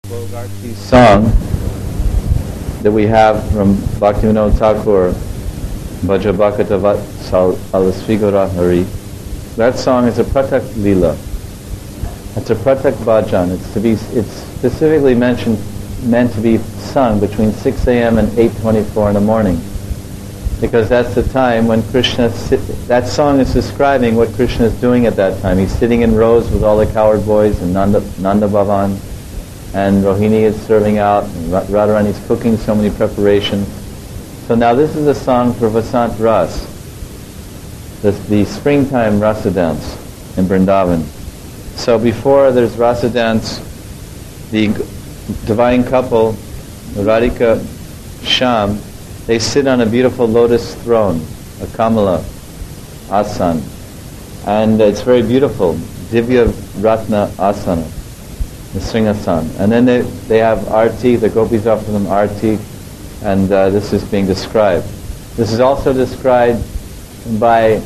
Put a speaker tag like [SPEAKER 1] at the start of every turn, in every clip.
[SPEAKER 1] Bogarti song that we have from Bhaktivinoda Thakur, Bhaja Bhakata Alasvigara Hari. That song is a Pratak Leela. It's a Pratak Bhajan. It's specifically meant to be sung between 6 a.m. and 8:24 in the morning, because that's the time when that song is describing what Krishna is doing at that time. He's sitting in rows with all the cowherd boys in Nanda Bhavan, and Rohini is serving out, and Radharani is cooking so many preparations. So now this is a song for Vasant Ras, the springtime rasa dance in Vrindavan. So before there's rasa dance, the divine couple, Radhika Shyam, they sit on a beautiful lotus throne, a Kamala Asan, and it's very beautiful, Divya Ratna Asana, the Singhasan. And then they have arti, the gopis offer them arti, and this is being described. This is also described by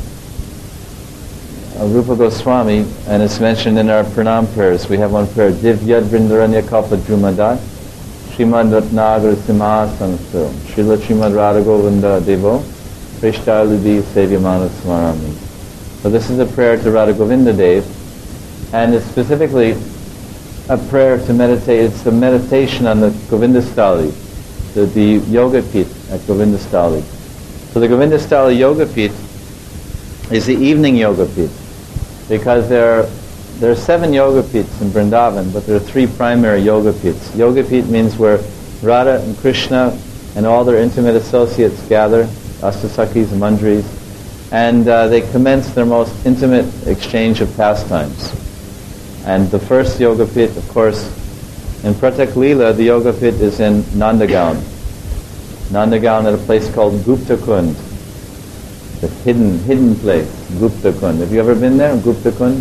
[SPEAKER 1] Rupa Goswami, and it's mentioned in our pranam prayers. We have one prayer, Divyad Vrindaranya Kalpa Drumadat, Srimad Ratnagar Simhasanastu, Srila Srimad Radha Govinda Devo, Prishtaludi Sevyamana Smarami. So this is a prayer to Radha Govinda Dev, and it's specifically a prayer to meditate. It's a meditation on the Govindastali, the Yoga Pit at Govindastali. So the Govindastali Yoga Pit is the evening Yoga Pit, because there are 7 yoga pits in Vrindavan, but there are 3 primary yoga pits. Yoga pit means where Radha and Krishna and all their intimate associates gather, Astasakis and Manjaris, and they commence their most intimate exchange of pastimes. And the first yoga pit, of course, in Pratak Leela, the yoga pit is in Nandagaon. Nandagaon at a place called Gupta Kund, the hidden place, Gupta Kund. Have you ever been there, Gupta Kund?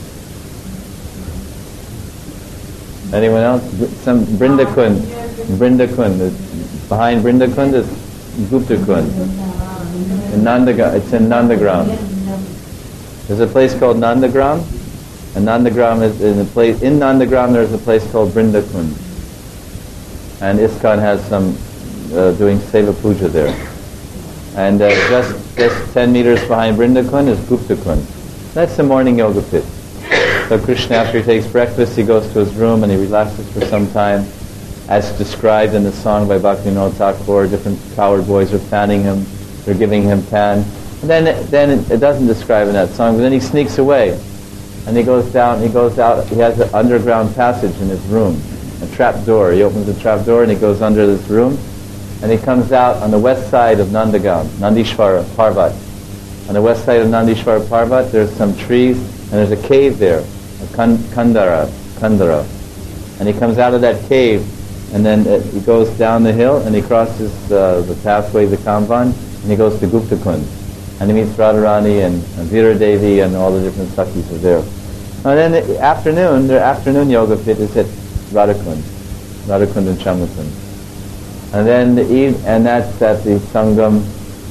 [SPEAKER 1] Anyone else? Some Brinda Kund. Behind Brinda Kund is Gupta Kund. In Nandagram, it's in Nandagram. There's a place called Nandagram, and Nandagram is in a place. In Nandagram, there's a place called Brinda Kund, and ISKCON has some doing Seva Puja there. And just 10 meters behind Brinda Kund is Gupta Kund. That's the morning yoga pit. So Krishna, after he takes breakfast, he goes to his room and he relaxes for some time, as described in the song by Bhaktivinoda Thakur. Different cowherd boys are fanning him, they're giving him pan. And then it doesn't describe in that song, but then he sneaks away, and he goes out. He has an underground passage in his room, a trap door. He opens the trap door and he goes under this room, and he comes out on the west side of Nandagaon, Nandishvara Parvat. On the west side of Nandishvara Parvat, there's some trees, and there's a cave there, a Kandara. And he comes out of that cave, and then he goes down the hill, and he crosses the pathway, the Kamvan, and he goes to Gupta Kund. And he meets Radharani and Veera Devi, and all the different Sakis are there. And then the afternoon, their afternoon yoga pit is at Radhakund and Chamakund. And then that's at the Sangam.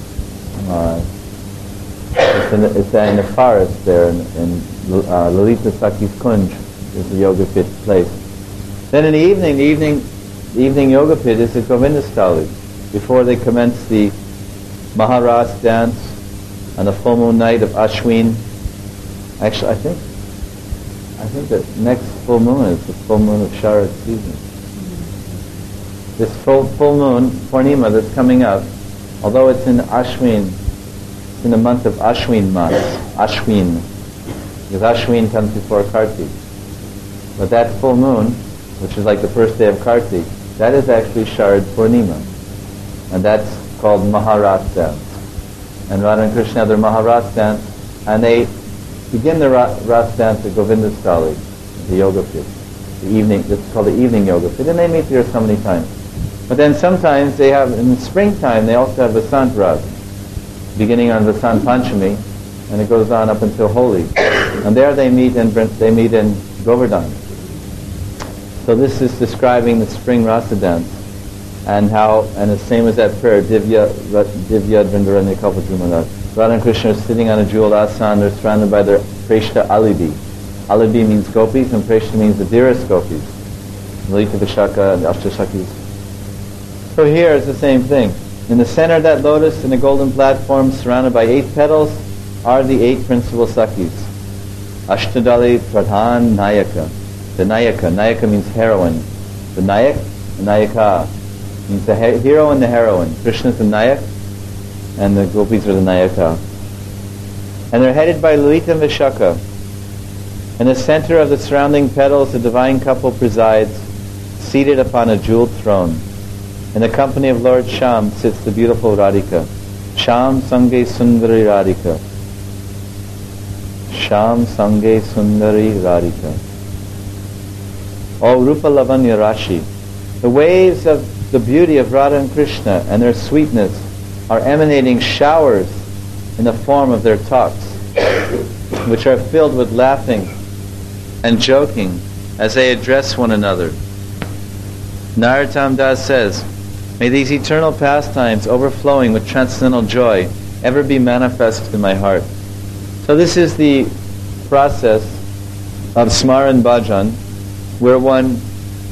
[SPEAKER 1] It's in the forest there in Lalita Saki's Kunj is the yoga pit place. Then in the evening yoga pit is at Govindastali, before they commence the Maharas dance on the full moon night of Ashwin. Actually, I think the next full moon is the full moon of Sharad season. This full moon, Purnima, that's coming up, although it's in Ashwin, it's in the month of Ashwin Mas, Ashwin, because Ashwin comes before Kartik. But that full moon, which is like the first day of Kartik, that is actually Sharad Purnima, and that's called Maharas dance. And Radha and Krishna have their Maharas dance, and they begin the Ras dance at Govindastali, the yoga pit, the evening. It's called the evening yoga pit, and they meet there so many times. But then sometimes they have, in the springtime, they also have Vasant Ras, beginning on Vasant Panchami, and it goes on up until Holi. And there they meet in Govardhan. So this is describing the spring rasa dance, and the same as that prayer, Divya Dvindaranya Kalpadrumanat. Radha and Krishna are sitting on a jeweled asan, they're surrounded by their Preshta Alibi. Alibi means gopis, and Preshta means the dearest gopis. Lalita Vishaka and the Ashtasakis. So here it's the same thing. In the center of that lotus, in a golden platform surrounded by 8 petals, are the 8 principal Sakis. Ashtadali Pradhan Nayaka. The Nayaka. Nayaka means heroine. The Nayak, the Nayaka, means the hero and the heroine. Krishna is the Nayak, and the gopis are the Nayaka. And they're headed by Lalita and Vishaka. In the center of the surrounding petals, the divine couple presides, seated upon a jeweled throne. In the company of Lord Sham sits the beautiful Radhika. Sham Sange Sundari Radhika. Sham Sange Sundari Radhika. O Rupa Lavanya Rashi. The waves of the beauty of Radha and Krishna and their sweetness are emanating showers in the form of their talks, which are filled with laughing and joking as they address one another. Narottam Das says, may these eternal pastimes overflowing with transcendental joy ever be manifest in my heart. So this is the process of Smaran Bhajan, where one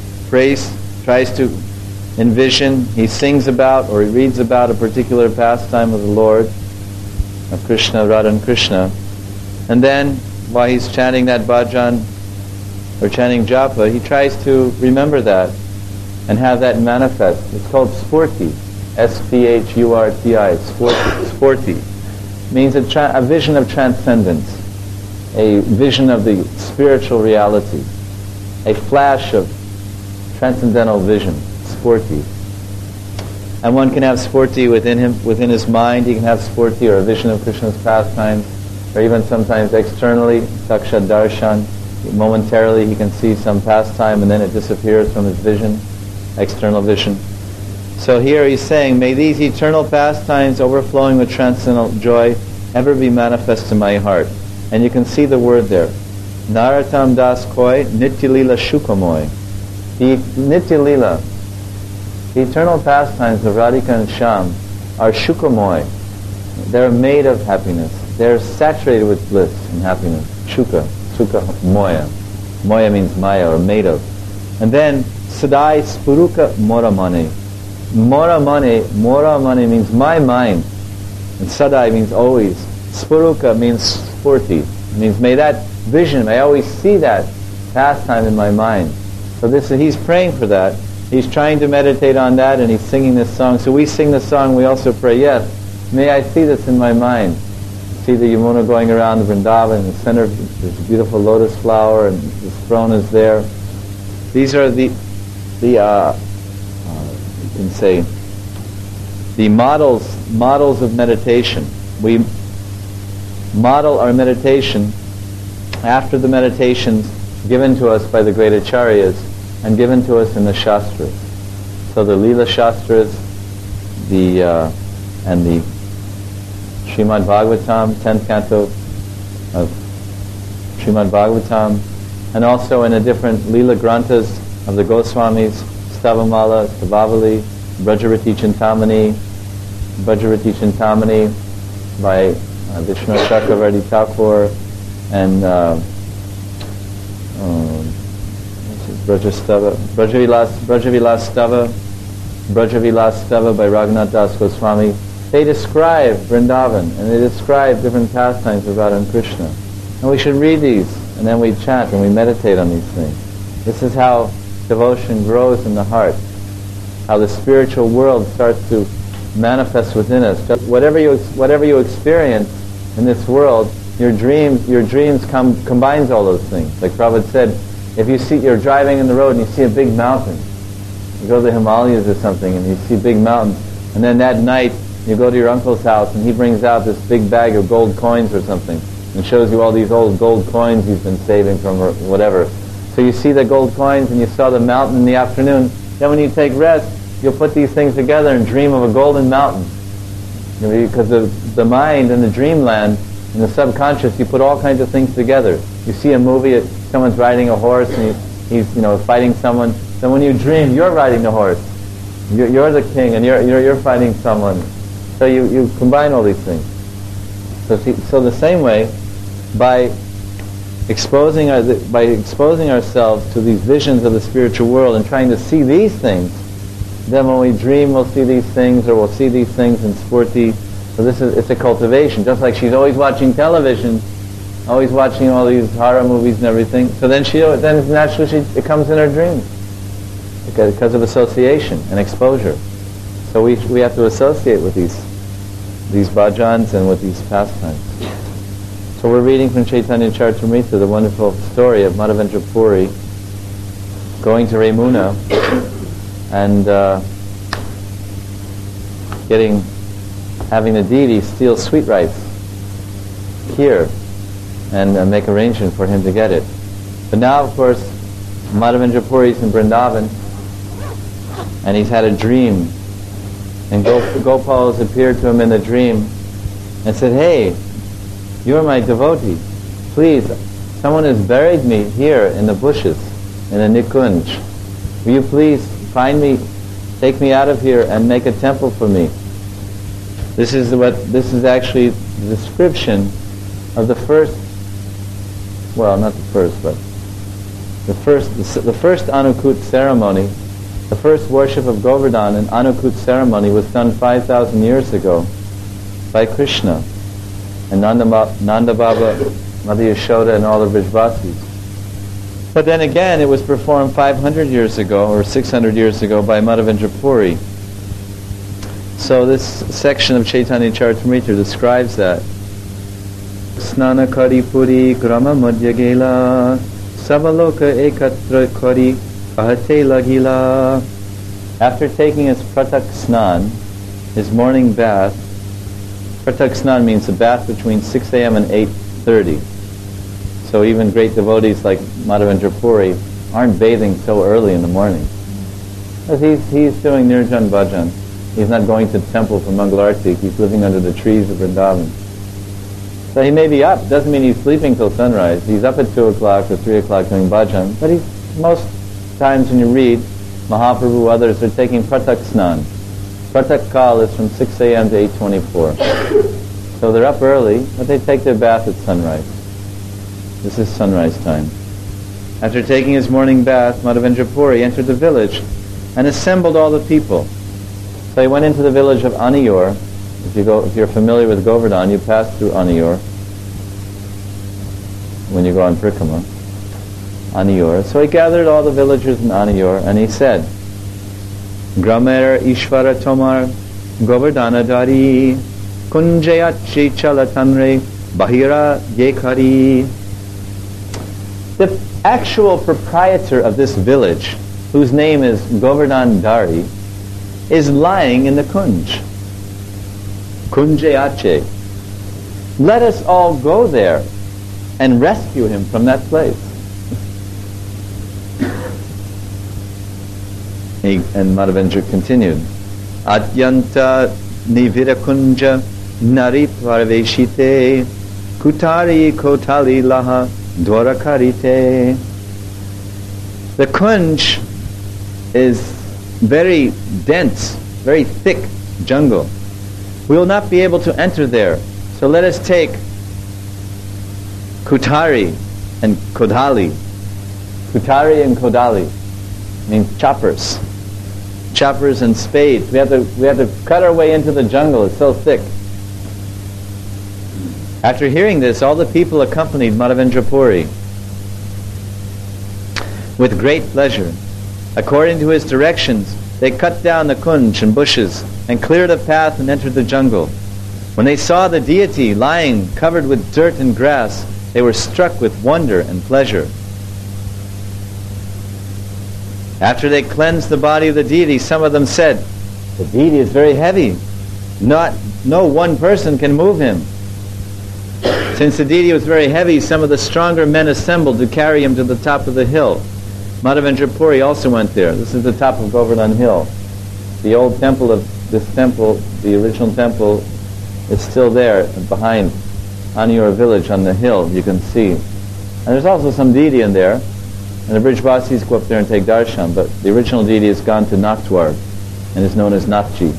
[SPEAKER 1] tries to envision, he sings about or he reads about a particular pastime of the Lord, of Krishna, Radha and Krishna, and then while he's chanting that bhajan or chanting japa, he tries to remember that and have that manifest. It's called spurti, S-P-H-U-R-T-I, spurti. Means a vision of transcendence, a vision of the spiritual reality, a flash of transcendental vision, spurti. And one can have spurti within his mind. He can have spurti or a vision of Krishna's pastimes, or even sometimes externally, sakshat darshan. Momentarily he can see some pastime and then it disappears from his vision, external vision. So here he's saying, may these eternal pastimes overflowing with transcendental joy ever be manifest in my heart. And you can see the word there. Narottam Das Koi Nityalila Shukamoy. The Nityalila, the eternal pastimes of Radhika and Sham are Shukamoy. They're made of happiness. They're saturated with bliss and happiness. Shuka Moya. Moya means Maya, or made of. And then Sadai Spuruka Moramane. Moramane means my mind. And Sadai means always. Spuruka means spurti. It means may that vision, I always see that pastime in my mind. So he's praying for that. He's trying to meditate on that, and he's singing this song. So we sing the song, we also pray, yes, may I see this in my mind. See the Yamuna going around the Vrindavan, in the center there's a beautiful lotus flower, and this throne is there. These are you can say, the models of meditation. We model our meditation after the meditations given to us by the great acharyas and given to us in the Shastras. So the Leela Shastras, and the Srimad Bhagavatam, 10th canto of Srimad Bhagavatam, and also in the different Leela Granthas of the Goswamis, Stavamala, Stavavali, Brajarati Chintamani by Vishnu Chakravarti Thakur, and Brajavilas Stava by Raghunath Das Goswami. They describe Vrindavan and they describe different pastimes of Radha and Krishna. And we should read these, and then we chant and we meditate on these things. This is how devotion grows in the heart, how the spiritual world starts to manifest within us. Whatever you experience in this world, your dreams combines all those things. Like Prabhupada said, if you're driving in the road and you see a big mountain, you go to the Himalayas or something and you see big mountains, and then that night you go to your uncle's house and he brings out this big bag of gold coins or something and shows you all these old gold coins he's been saving from or whatever. So you see the gold coins and you saw the mountain in the afternoon. Then when you take rest, you'll put these things together and dream of a golden mountain. Because the mind and the dreamland and the subconscious, you put all kinds of things together. You see a movie, someone's riding a horse and he's fighting someone. Then when you dream, you're riding the horse. You're the king and you're fighting someone. So you combine all these things. So the same way, by by exposing ourselves to these visions of the spiritual world and trying to see these things, then when we dream we'll see these things, or we'll see these things in Spurti. So it's a cultivation, just like she's always watching television, always watching all these horror movies and everything. So then naturally it comes in her dreams because of association and exposure. So we have to associate with these bhajans and with these pastimes. So we're reading from Chaitanya Charitamrita the wonderful story of Madhavendra Puri going to Ramuna and having the deity steal sweet rice here and make arrangement for him to get it. But now, of course, Madhavendra Puri is in Vrindavan and he's had a dream, and Gopal has appeared to him in the dream and said, "Hey, you're my devotee. Please, someone has buried me here in the bushes, in a Nikunj. Will you please find me, take me out of here and make a temple for me?" This is actually the description of the first, well, not the first, but the first Anukut ceremony. The first worship of Govardhan and Anukut ceremony was done 5,000 years ago by Krishna and Nanda Baba, Mother Yashoda, and all the Vrijvasis. But then again, it was performed 500 years ago or 600 years ago by Madhavendra Puri. So this section of Chaitanya Charitamrita describes that. Snana kari puri grama madhya gela sabaloka ekatra kari ahate lagila. After taking his pratak snan, his morning bath, pratak snan means a bath between 6 a.m. and 8:30. So even great devotees like Madhavendra Puri aren't bathing so early in the morning. Because he's doing Nirjan Bhajan. He's not going to the temple for Mangalarti. He's living under the trees of Vrindavan. So he may be up. Doesn't mean he's sleeping till sunrise. He's up at 2 o'clock or 3 o'clock doing bhajan. But most times when you read, Mahaprabhu, others, they're taking pratak snan. Pratak kal is from 6 a.m. to 8:24. So they're up early, but they take their bath at sunrise. This is sunrise time. After taking his morning bath, Madhavendra Puri entered the village and assembled all the people. So he went into the village of Aniyor. If you're familiar with Govardhan, you pass through Aniyor when you go on Prikrama. Aniyor. So he gathered all the villagers in Aniyor and he said, Gramer Ishvara Tomar Govardhana Dari Kunjayat Chalatanre Bahira Yekhari. The actual proprietor of this village, whose name is Govardhan Dari, is lying in the Kunj. Kunjayache. Let us all go there and rescue him from that place. And Madhavendra continued, Atyanta nivira kunja narit varveshite kutari kotali laha dwarakarite. The kunj is very dense, very thick jungle. We will not be able to enter there. So let us take kutari and kodali. Kutari and kodali means choppers. Choppers and spades. We have to cut our way into the jungle. It's so thick. After hearing this, all the people accompanied Madhavendra Puri with great pleasure. According to his directions, they cut down the kunj and bushes and cleared a path and entered the jungle. When they saw the deity lying covered with dirt and grass, they were struck with wonder and pleasure. After they cleansed the body of the deity, some of them said, "The deity is very heavy. No one person can move him." Since the deity was very heavy, some of the stronger men assembled to carry him to the top of the hill. Madhavendra Puri also went there. This is the top of Govardhan Hill. The old temple of this temple, the original temple, is still there behind Aniyor village on the hill, you can see. And there's also some deity in there. And the Brijvasis go up there and take darshan, but the original deity has gone to Naktwar and is known as Nathji.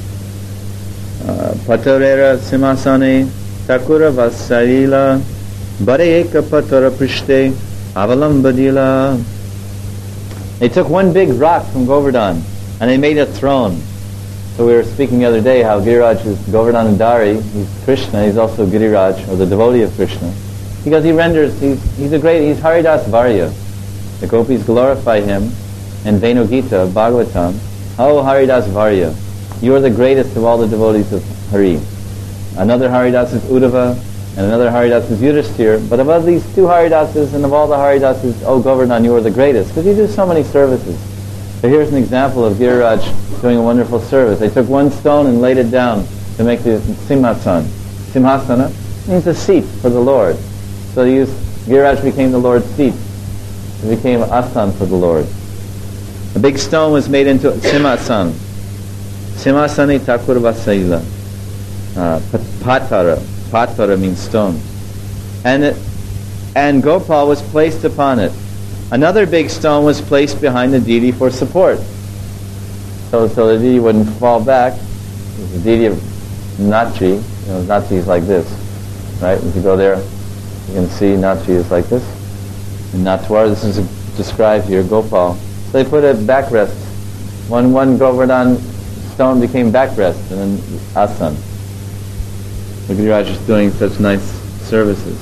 [SPEAKER 1] Patarera Simasane Takura Vasarila Barayeka patara prishte avalambadila. They took one big rock from Govardhan and they made a throne. So we were speaking the other day how Giriraj is Govardhan Dari. He's Krishna. He's also Giriraj, or the devotee of Krishna, because he's he's Haridas Varya. The gopis glorify him in Venu Gita, Bhagavatam. Oh, Haridas Varya, you are the greatest of all the devotees of Hari. Another Haridas is Uddhava, and another Haridas is Yudhishthir. But above these two Haridasas and of all the Haridasas, oh Govardhan, you are the greatest, because you do so many services. So here's an example of Giriraj doing a wonderful service. They took one stone and laid it down to make the Simhasana. Simhasana means a seat for the Lord. So Giriraj became the Lord's seat. It became an asan for the Lord. A big stone was made into Simhasan. Simhasani Thakur Vasaila. Patara. Patara means stone. And Gopal was placed upon it. Another big stone was placed behind the deity for support. So the deity wouldn't fall back. The deity of Nachi, Nachi is like this, right? If you go there, you can see Nachi is like this. In Natwar, this is described here, Gopal. So they put a backrest. One Govardhan stone became backrest and then asan. Giriraj is doing such nice services.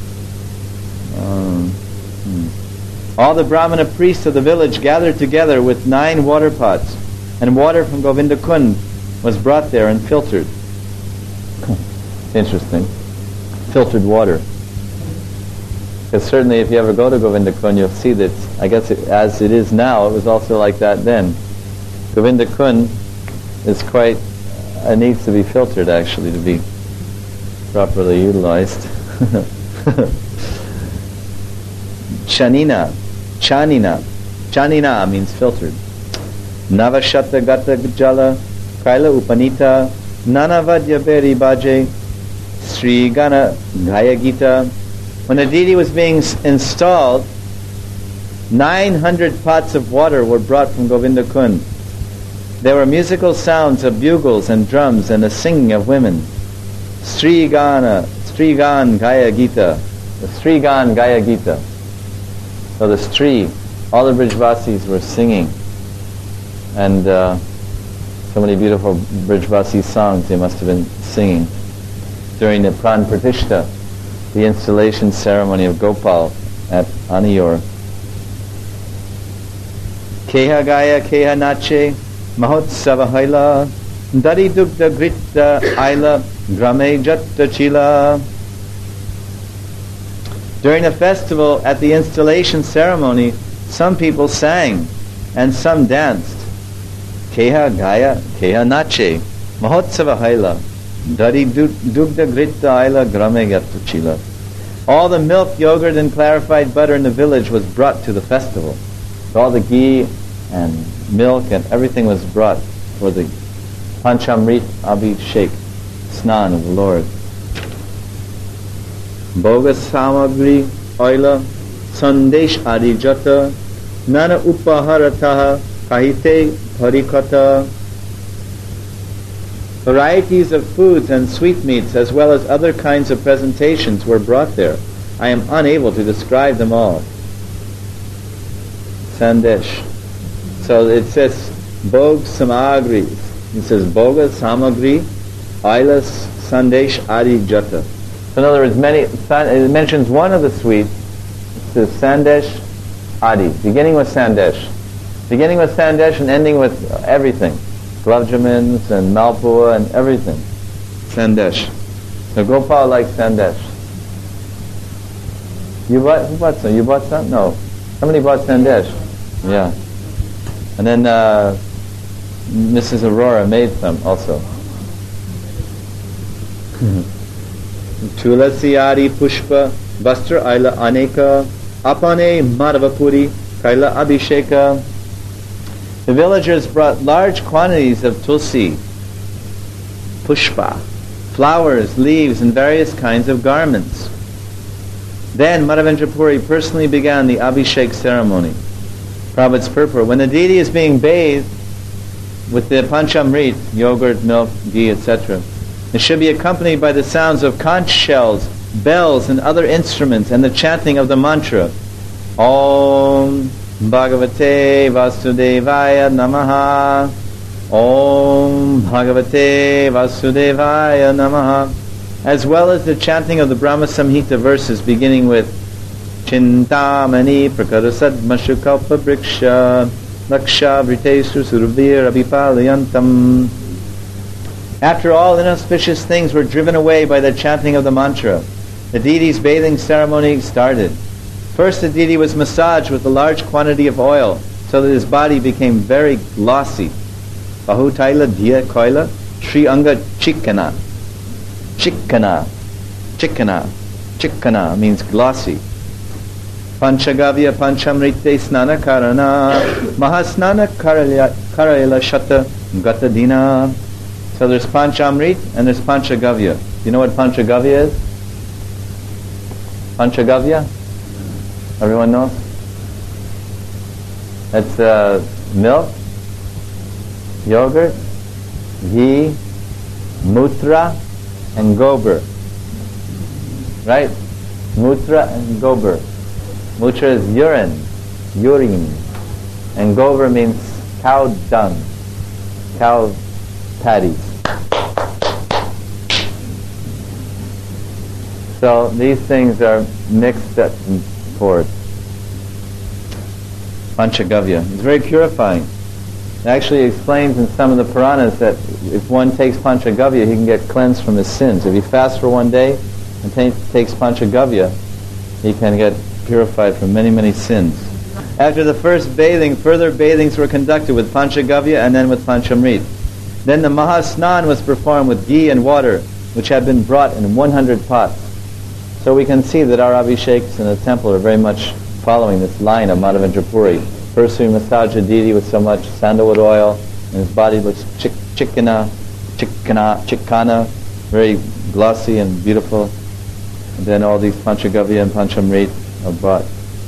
[SPEAKER 1] All the Brahmana priests of the village gathered together with 9 water pots, and water from Govinda Kund was brought there and filtered. It's interesting. Filtered water. Because certainly if you ever go to Govinda Kund, you'll see that, I guess as it is now, it was also like that then. Govinda Kund is needs to be filtered actually to be properly utilized. Chanina means filtered. Navashata gata jala kaila upanita nanavadya beri baje Sri Gana Gaya Gita. When the deity was being installed, 900 pots of water were brought from Govinda Kund. There were musical sounds of bugles and drums and the singing of women. Strigan Gaya Gita. The Strigan Gaya Gita. So the Stri, all the Brijvasis were singing. And so many beautiful Brijvasi songs they must have been singing during the Pran Pratishta, the installation ceremony of Gopal at Aniyor. Keha Gaya Keha Nache Mahotsava Haila Dari Dugda Grita Aila Grame Jatta Chila. During the festival, at the installation ceremony, some people sang and some danced. Keha Gaya, Keha Nache, Mahotsava Haila, Dari Dugda Grita Aila Grame Jatta Chila. All the milk, yogurt, and clarified butter in the village was brought to the festival. So all the ghee and milk and everything was brought for the Panchamrit Abhishek, Snan of the Lord. Boga Samagri Oila Sandesh Adi Jata Nana Upaharataha Kahite Parikata. Varieties of foods and sweetmeats as well as other kinds of presentations were brought there. I am unable to describe them all. Sandesh. So it says Bog Samagri. It says Boga Samagri Oila Sandesh Adi Jata. In other words, it mentions one of the sweets. It says Sandesh Adi, beginning with Sandesh. Beginning with Sandesh and ending with everything. Gulabjamins and Malpua and everything. Sandesh. So Gopal likes Sandesh. Who bought some? You bought some? No. Somebody bought Sandesh. Yeah. And then Mrs. Aurora made some also. Tulasi Adi Pushpa Vastra Aila Aneka Apane Madhavapuri Kaila Abhisheka. The villagers brought large quantities of tulsi, pushpa, flowers, leaves, and various kinds of garments. Then Madhavendra Puri personally began the Abhishek ceremony. Prabhupada's purport. When the deity is being bathed with the Panchamrit, yogurt, milk, ghee, etc., it should be accompanied by the sounds of conch shells bells and other instruments and the chanting of the mantra, Om Bhagavate Vasudevaya Namaha, Om Bhagavate Vasudevaya Namaha, as well as the chanting of the Brahma Samhita verses beginning with Chintamani Prakarasad Mashukalpa Briksha Laksha Vritesu Survir Abhipalayantam. After all inauspicious things were driven away by the chanting of the mantra, the deity's bathing ceremony started. First, the deity was massaged with a large quantity of oil so that his body became very glossy. Bahutaila Dhya Koila Sri Anga Chikana. Chikana means glossy. Panchagavya Panchamrite Snana Karana Mahasnana Karayala Shata Gatadina. So there's Panchamrit and there's Panchagavya. You know what Panchagavya is? Panchagavya? Everyone knows? It's milk, yogurt, ghee, mutra, and gobar. Right? Mutra and gobar. Mutra is urine, and gobar means cow dung, cow patties. So these things are mixed up and poured. Panchagavya. It's very purifying. It actually explains in some of the Puranas that if one takes Panchagavya, he can get cleansed from his sins. If he fasts for one day and takes Panchagavya, he can get purified from many, many sins. After the first bathing, further bathings were conducted with Panchagavya and then with Panchamrit. Then the Mahasnan was performed with ghee and water, which had been brought in 100 pots. So we can see that our Abhisheks in the temple are very much following this line of Madhavendra Puri. First we massage the deity with so much sandalwood oil, and his body looks chikana, very glossy and beautiful. And then all these Panchagavya and Panchamrit are brought.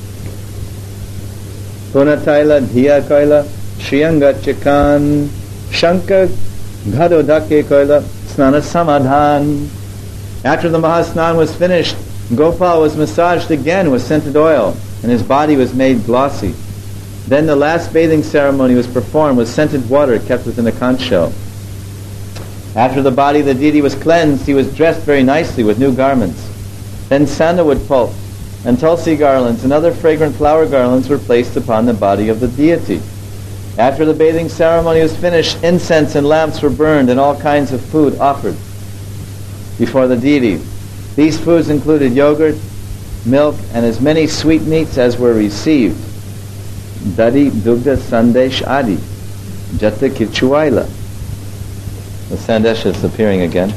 [SPEAKER 1] Punataila Dhiya Kaila Shriyanga Chikan Shanka Ghadodake Kaila Snana Samadhan. After the Mahasnan was finished, Gopal was massaged again with scented oil, and his body was made glossy. Then the last bathing ceremony was performed with scented water kept within a conch shell. After the body of the deity was cleansed, he was dressed very nicely with new garments. Then sandalwood pulp and tulsi garlands and other fragrant flower garlands were placed upon the body of the deity. After the bathing ceremony was finished, incense and lamps were burned and all kinds of food offered before the deity. These foods included yogurt, milk, and as many sweetmeats as were received. Dadi Dugda Sandesh Adi Jata Kichuaila. The Sandesh is appearing again.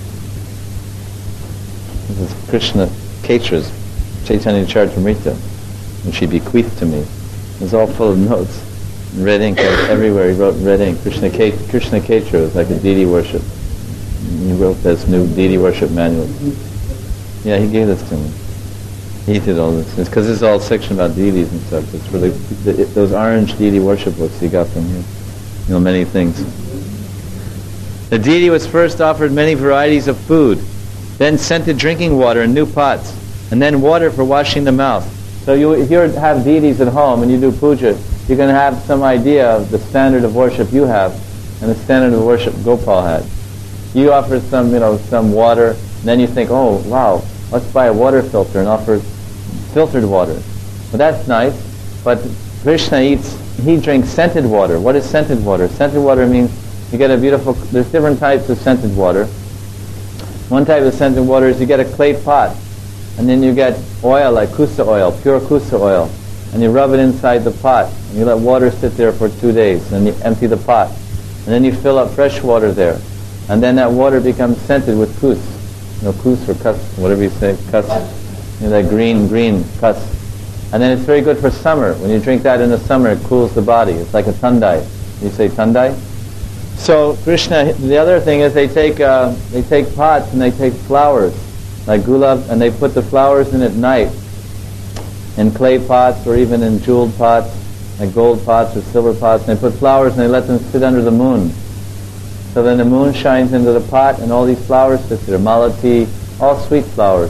[SPEAKER 1] This is Krishna Ketra's Chaitanya Charitamrita, which he bequeathed to me. It's all full of notes. Red ink everywhere. He wrote red ink. Krishna Ketra was like a deity worship. He wrote this new deity worship manual. Yeah, he gave this to me. He did all this. It's because this is all a section about deities and stuff. It's really those orange deity worship books he got from here. You know, many things. The deity was first offered many varieties of food, then scented drinking water in new pots, and then water for washing the mouth. So if you have deities at home and you do puja, you can have some idea of the standard of worship you have and the standard of worship Gopal had. You offer some water, and then you think, oh wow, let's buy a water filter and offer filtered water. Well, that's nice, but Krishna he drinks scented water. What is scented water? Scented water means you get there's different types of scented water. One type of scented water is you get a clay pot, and then you get oil like kusa oil, pure kusa oil, and you rub it inside the pot, and you let water sit there for 2 days, and then you empty the pot, and then you fill up fresh water there, and then that water becomes scented with kus. Kus or kus, whatever you say, kus. That green kus. And then it's very good for summer. When you drink that in the summer, it cools the body. It's like a tandai. You say tandai? So Krishna, the other thing is they take pots and they take flowers, like gulab, and they put the flowers in at night, in clay pots or even in jeweled pots, like gold pots or silver pots, and they put flowers and they let them sit under the moon. So then the moon shines into the pot and all these flowers sit there, malati, all sweet flowers.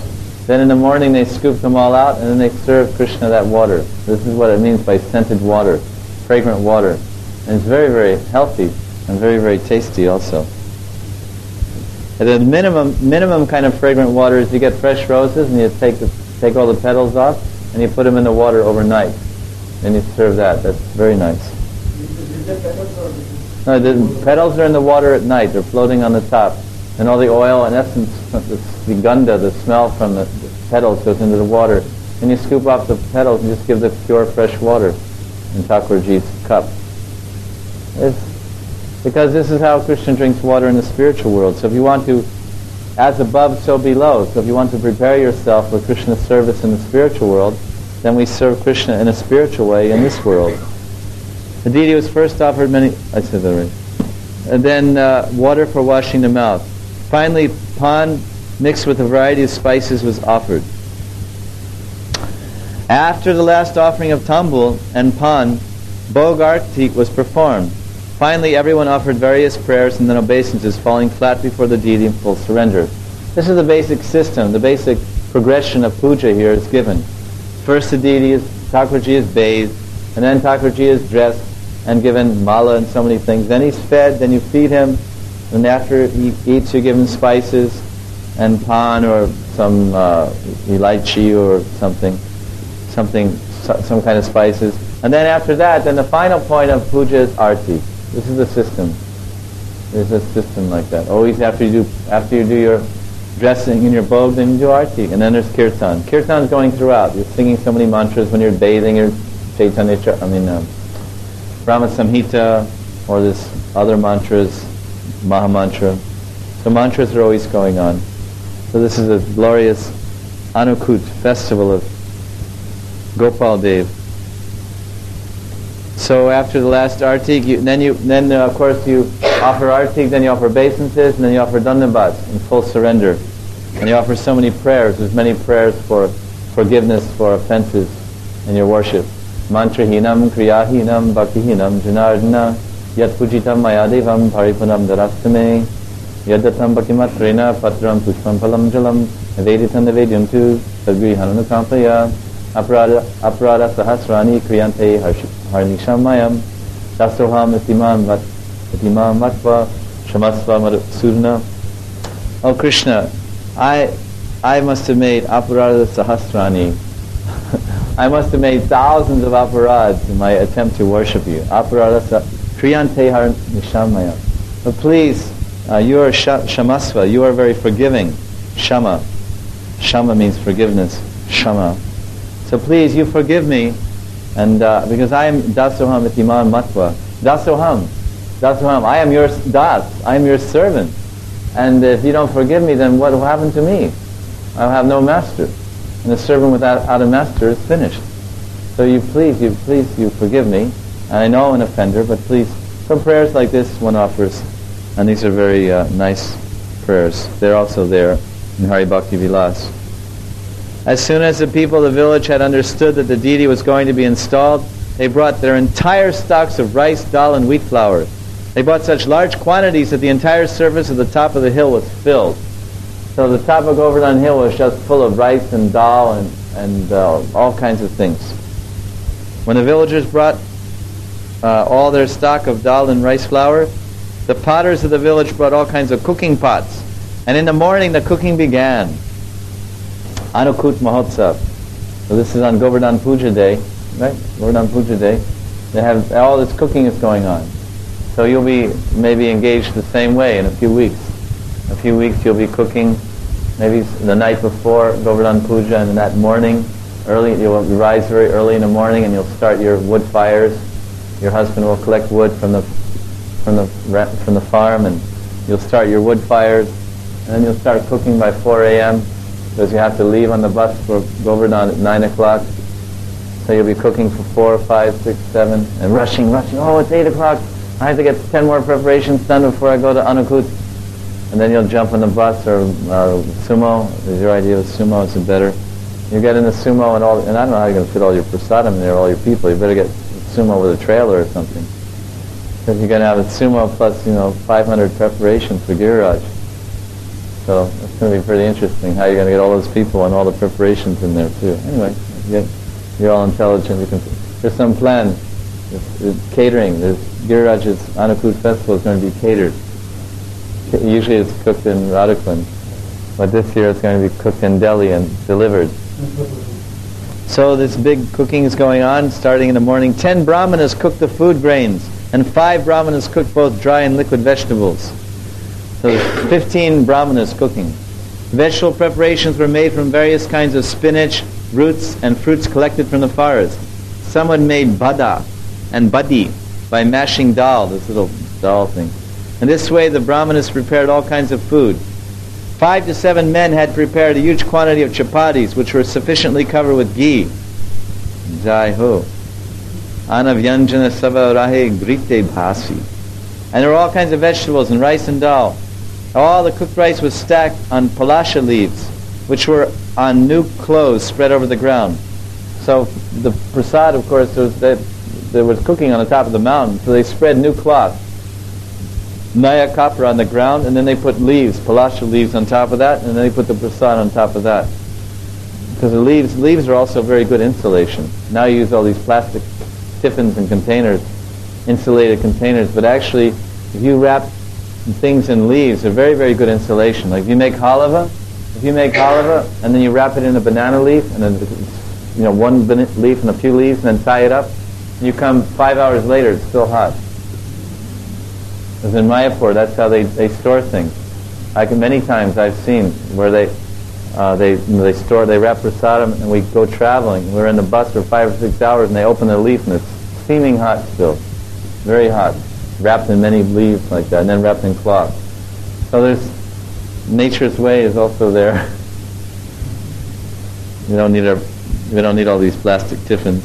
[SPEAKER 1] Then in the morning they scoop them all out, and then they serve Krishna that water. This is what it means by scented water, fragrant water. And it's very, very healthy and very, very tasty also. And the minimum kind of fragrant water is you get fresh roses and you take all the petals off and you put them in the water overnight. And you serve that. That's very nice. No, the petals are in the water at night. They're floating on the top. And all the oil and essence, the ganda, the smell from the petals goes into the water. And you scoop off the petals and just give the pure fresh water in Thakurji's cup. Because this is how Krishna drinks water in the spiritual world. So if you want to, as above, so below. So if you want to prepare yourself for Krishna's service in the spiritual world, then we serve Krishna in a spiritual way in this world. The deity was first offered many... I said that right. And then water for washing the mouth. Finally, pan mixed with a variety of spices was offered. After the last offering of tambul and pan, Bhogarti was performed. Finally, everyone offered various prayers and then obeisances, falling flat before the deity in full surrender. This is the basic system, the basic progression of puja here is given. First the deity Thakurji is bathed, and then Thakurji is dressed and given mala and so many things. Then he's fed, then you feed him, and after he eats you give him spices and pan or some elaichi or some kind of spices. And then after that, then the final point of puja is arti. This is the system. There's a system like that. Always after you do your dressing in your bhog, then you do arti, and then there's kirtan. Kirtan is going throughout. You're singing so many mantras when you're bathing. Your Brahma Samhita, or this other mantras, Maha Mantra. So mantras are always going on. So this is a glorious Anukut festival of Gopal Dev. So after the last artik, then of course you offer artik, then you offer obeisances, and then you offer dandavats in full surrender. And you offer so many prayers. There's many prayers for forgiveness for offenses in your worship. Mantrahinam, kriyahinam, bhaktihinam, janardana, yat pujitam mayadevam, paripunam darastame, yadatam bhaktimatrena, patram pushpam palam jalam, veditam nevedyam tu, sadgrihanam kampaya, aparada sahasrani kriyante harnishamayam, dasoham itimam matva, shamasva madhusudana. Oh Krishna, I must have made aparada sahasrani. I must have made thousands of aparads in my attempt to worship you. Aparada kriyante harnishamayam. But please, you are shamasva, you are very forgiving. Shama. Shama means forgiveness. Shama. So please, you forgive me, and because I am dasoham itiman matva. Dasoham, I am your das, I am your servant. And if you don't forgive me, then what will happen to me? I'll have no master. And a servant without a master is finished. So you forgive me. And I know I'm an offender, but please, some prayers like this one offers. And these are very nice prayers. They're also there in Hari Bhakti Vilas. As soon as the people of the village had understood that the deity was going to be installed, they brought their entire stocks of rice, dal, and wheat flour. They bought such large quantities that the entire surface of the top of the hill was filled. So the top of Govardhan Hill was just full of rice and dal and all kinds of things. When the villagers brought all their stock of dal and rice flour, the potters of the village brought all kinds of cooking pots. And in the morning the cooking began. Anukut Mahotsav. So this is on Govardhan Puja Day, right? Govardhan Puja Day. They have all this cooking is going on. So you'll be maybe engaged the same way in a few weeks. In a few weeks you'll be cooking, maybe the night before Govardhan Puja, and that morning, early, you'll rise very early in the morning and you'll start your wood fires. Your husband will collect wood from the farm, and you'll start your wood fires, and then you'll start cooking by 4 a.m. because you have to leave on the bus for Govardhan at 9 o'clock. So you'll be cooking for 4, 5, 6, 7, and rushing. Oh, it's 8 o'clock. I have to get 10 more preparations done before I go to Anukut. And then you'll jump on the bus or sumo. Is your idea of sumo? Is it better? You get in the sumo and I don't know how you're going to fit all your prasadam in there, all your people. You better get sumo with a trailer or something. Because you're going to have a sumo plus, 500 preparations for Giriraj. So that's going to be pretty interesting how you're going to get all those people and all the preparations in there too. Anyway, you're all intelligent. There's some plan. There's catering. There's Giriraj's Annakut festival is going to be catered. Usually it's cooked in Radhakund, but this year it's going to be cooked in Delhi and delivered. So this big cooking is going on, starting in the morning. 10 brahmanas cook the food grains, and 5 brahmanas cook both dry and liquid vegetables. So there's 15 brahmanas cooking. Vegetable preparations were made from various kinds of spinach, roots, and fruits collected from the forest. Someone made bada and badi by mashing dal, this little dal thing. In this way, the brahmanas prepared all kinds of food. 5 to 7 men had prepared a huge quantity of chapatis, which were sufficiently covered with ghee. Jai ho. Anavyanjana sava rahe grite bhasi. And there were all kinds of vegetables and rice and dal. All the cooked rice was stacked on palasha leaves, which were on new clothes spread over the ground. So the prasad, of course, there was cooking on the top of the mountain, so they spread new cloth, naya kapra on the ground, and then they put leaves, palasha leaves on top of that, and then they put the prasad on top of that. Because the leaves are also very good insulation. Now you use all these plastic tiffins and containers, insulated containers, but actually, if you wrap things in leaves, they're very, very good insulation. Like if you make halava, and then you wrap it in a banana leaf, and then one leaf and a few leaves, and then tie it up, you come 5 hours later, it's still hot. Because in Mayapur, that's how they store things. Many times I've seen where they wrap prasadam, and we go traveling. We're in the bus for 5 or 6 hours, and they open the leaf, and it's steaming hot still, very hot, wrapped in many leaves like that, and then wrapped in cloth. So there's nature's way is also there. We don't need all these plastic tiffins.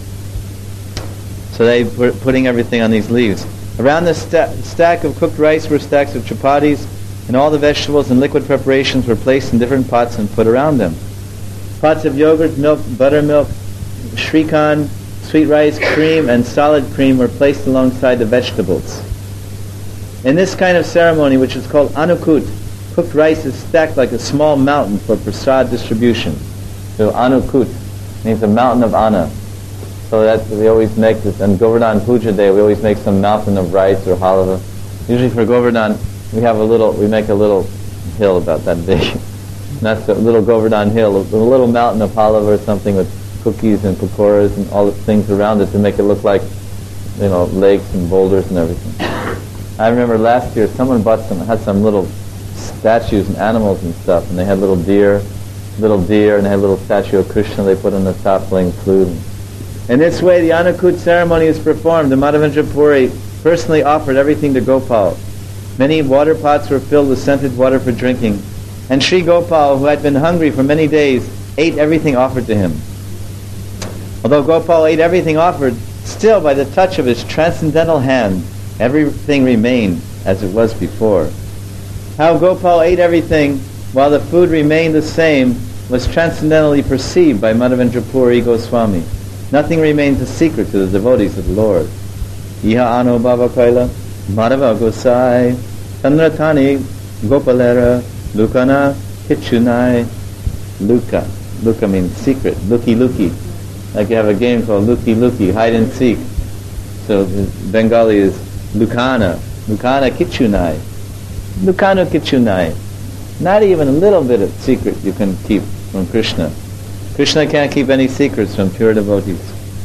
[SPEAKER 1] So they were putting everything on these leaves. Around the stack of cooked rice were stacks of chapatis, and all the vegetables and liquid preparations were placed in different pots and put around them. Pots of yogurt, milk, buttermilk, shrikand, sweet rice, cream, and solid cream were placed alongside the vegetables. In this kind of ceremony, which is called anukut, cooked rice is stacked like a small mountain for prasad distribution. So anukut means a mountain of anna. So that we always make this, and Govardhan Puja Day, we always make some mountain of rice or halava. Usually for Govardhan, we make a little hill about that big. And that's a little Govardhan hill, a little mountain of halava or something with cookies and pakoras and all the things around it to make it look like, lakes and boulders and everything. I remember last year someone had some little statues and animals and stuff, and they had little deer, and they had a little statue of Krishna they put on the top playing flute. In this way, the Anukut ceremony is performed. The Madhavendra Puri personally offered everything to Gopal. Many water pots were filled with scented water for drinking, and Sri Gopal, who had been hungry for many days, ate everything offered to him. Although Gopal ate everything offered, still by the touch of his transcendental hand, everything remained as it was before. How Gopal ate everything while the food remained the same was transcendentally perceived by Madhavendra Puri Goswami. Nothing remains a secret to the devotees of the Lord. Iha ano bhava kaila, Madhava Gosai, Tandratani, Gopalera, Lukana, Kichunai, Luka. Luka means secret, Luki. Like you have a game called Luki, hide and seek. So the Bengali is Lukana Kichunai. Lukano Kichunai. Not even a little bit of secret you can keep from Krishna. Krishna can't keep any secrets from pure devotees.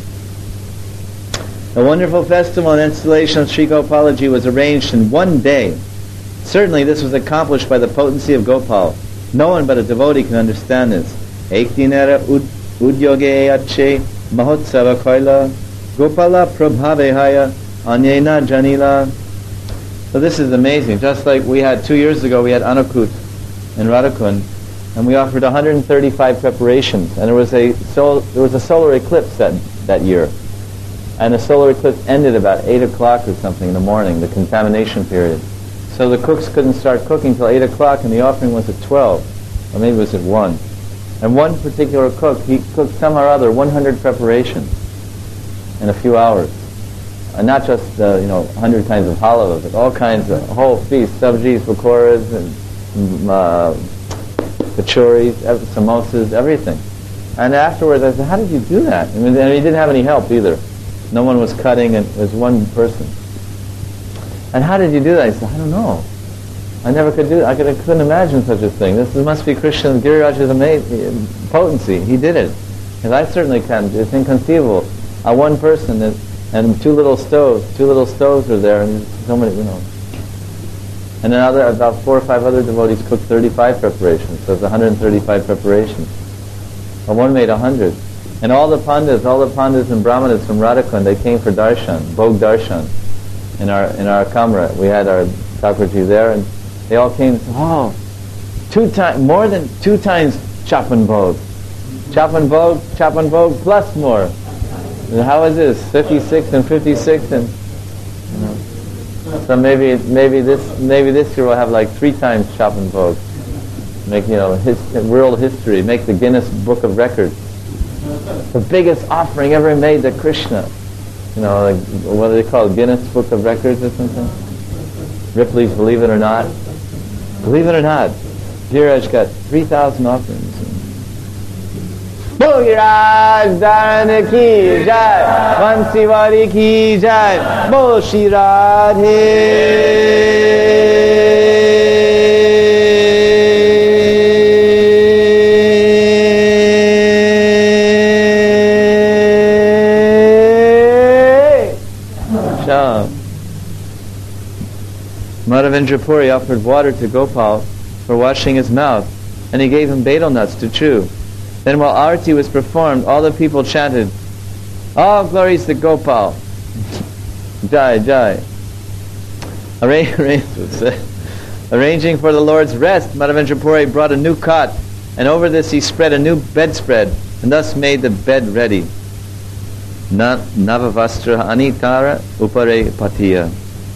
[SPEAKER 1] A wonderful festival and installation of Sri Gopalaji was arranged in one day. Certainly this was accomplished by the potency of Gopal. No one but a devotee can understand this. Ekdinera udyoge ache mahotsava koila Gopala prabhavehaya anyena janila. So this is amazing. Just like we had 2 years ago, we had Anukut in Radhakund, and we offered 135 preparations, and there was a solar eclipse that year, and the solar eclipse ended about 8 o'clock or something in the morning, the contamination period. So the cooks couldn't start cooking till 8 o'clock, and the offering was at 12, or maybe it was at 1. And one particular cook, he cooked somehow or other 100 preparations in a few hours. And not just 100 kinds of halava, but all kinds of, a whole feast, sabjis, pakoras, and kachoris, samosas, everything. And afterwards I said, how did you do that? And he didn't have any help either. No one was cutting, and it was one person. And how did you do that? I said, I don't know. I never could do that. I couldn't imagine such a thing. This must be Krishna, Giriraj's amazing potency. He did it. Because I certainly can't. It's inconceivable. One person and two little stoves were there, and so many, And then about 4 or 5 other devotees cooked 35 preparations, so it's 135 preparations. Well, one made 100. And all the pandits and brahmanas from Radhakund, they came for darshan, Bhog darshan, in our kamra. We had our Thakurji there, and they all came and said, more than 2 times Chapan Bhog. Chapan Bhog plus more. And how is this? 56 and 56 and so maybe this year we'll have like 3 times Chapan Bhog. Make world history. Make the Guinness Book of Records. The biggest offering ever made to Krishna. Like what do they call it? Guinness Book of Records or something. Ripley's Believe It or Not. Believe it or not, Giriraj got 3,000 offerings. Bhogiraj Dharana ki jai, Vansiwari ki jai, Bol Shri Radhe. Sham. Madhavendra Puri offered water to Gopal for washing his mouth, and he gave him betel nuts to chew. Then while Arati was performed, all the people chanted, "All glories to Gopal!" Jai, Jai. Arranging for the Lord's rest, Madhavendra Puri brought a new cot, and over this he spread a new bedspread, and thus made the bed ready. Navavastra anitara upare patiya.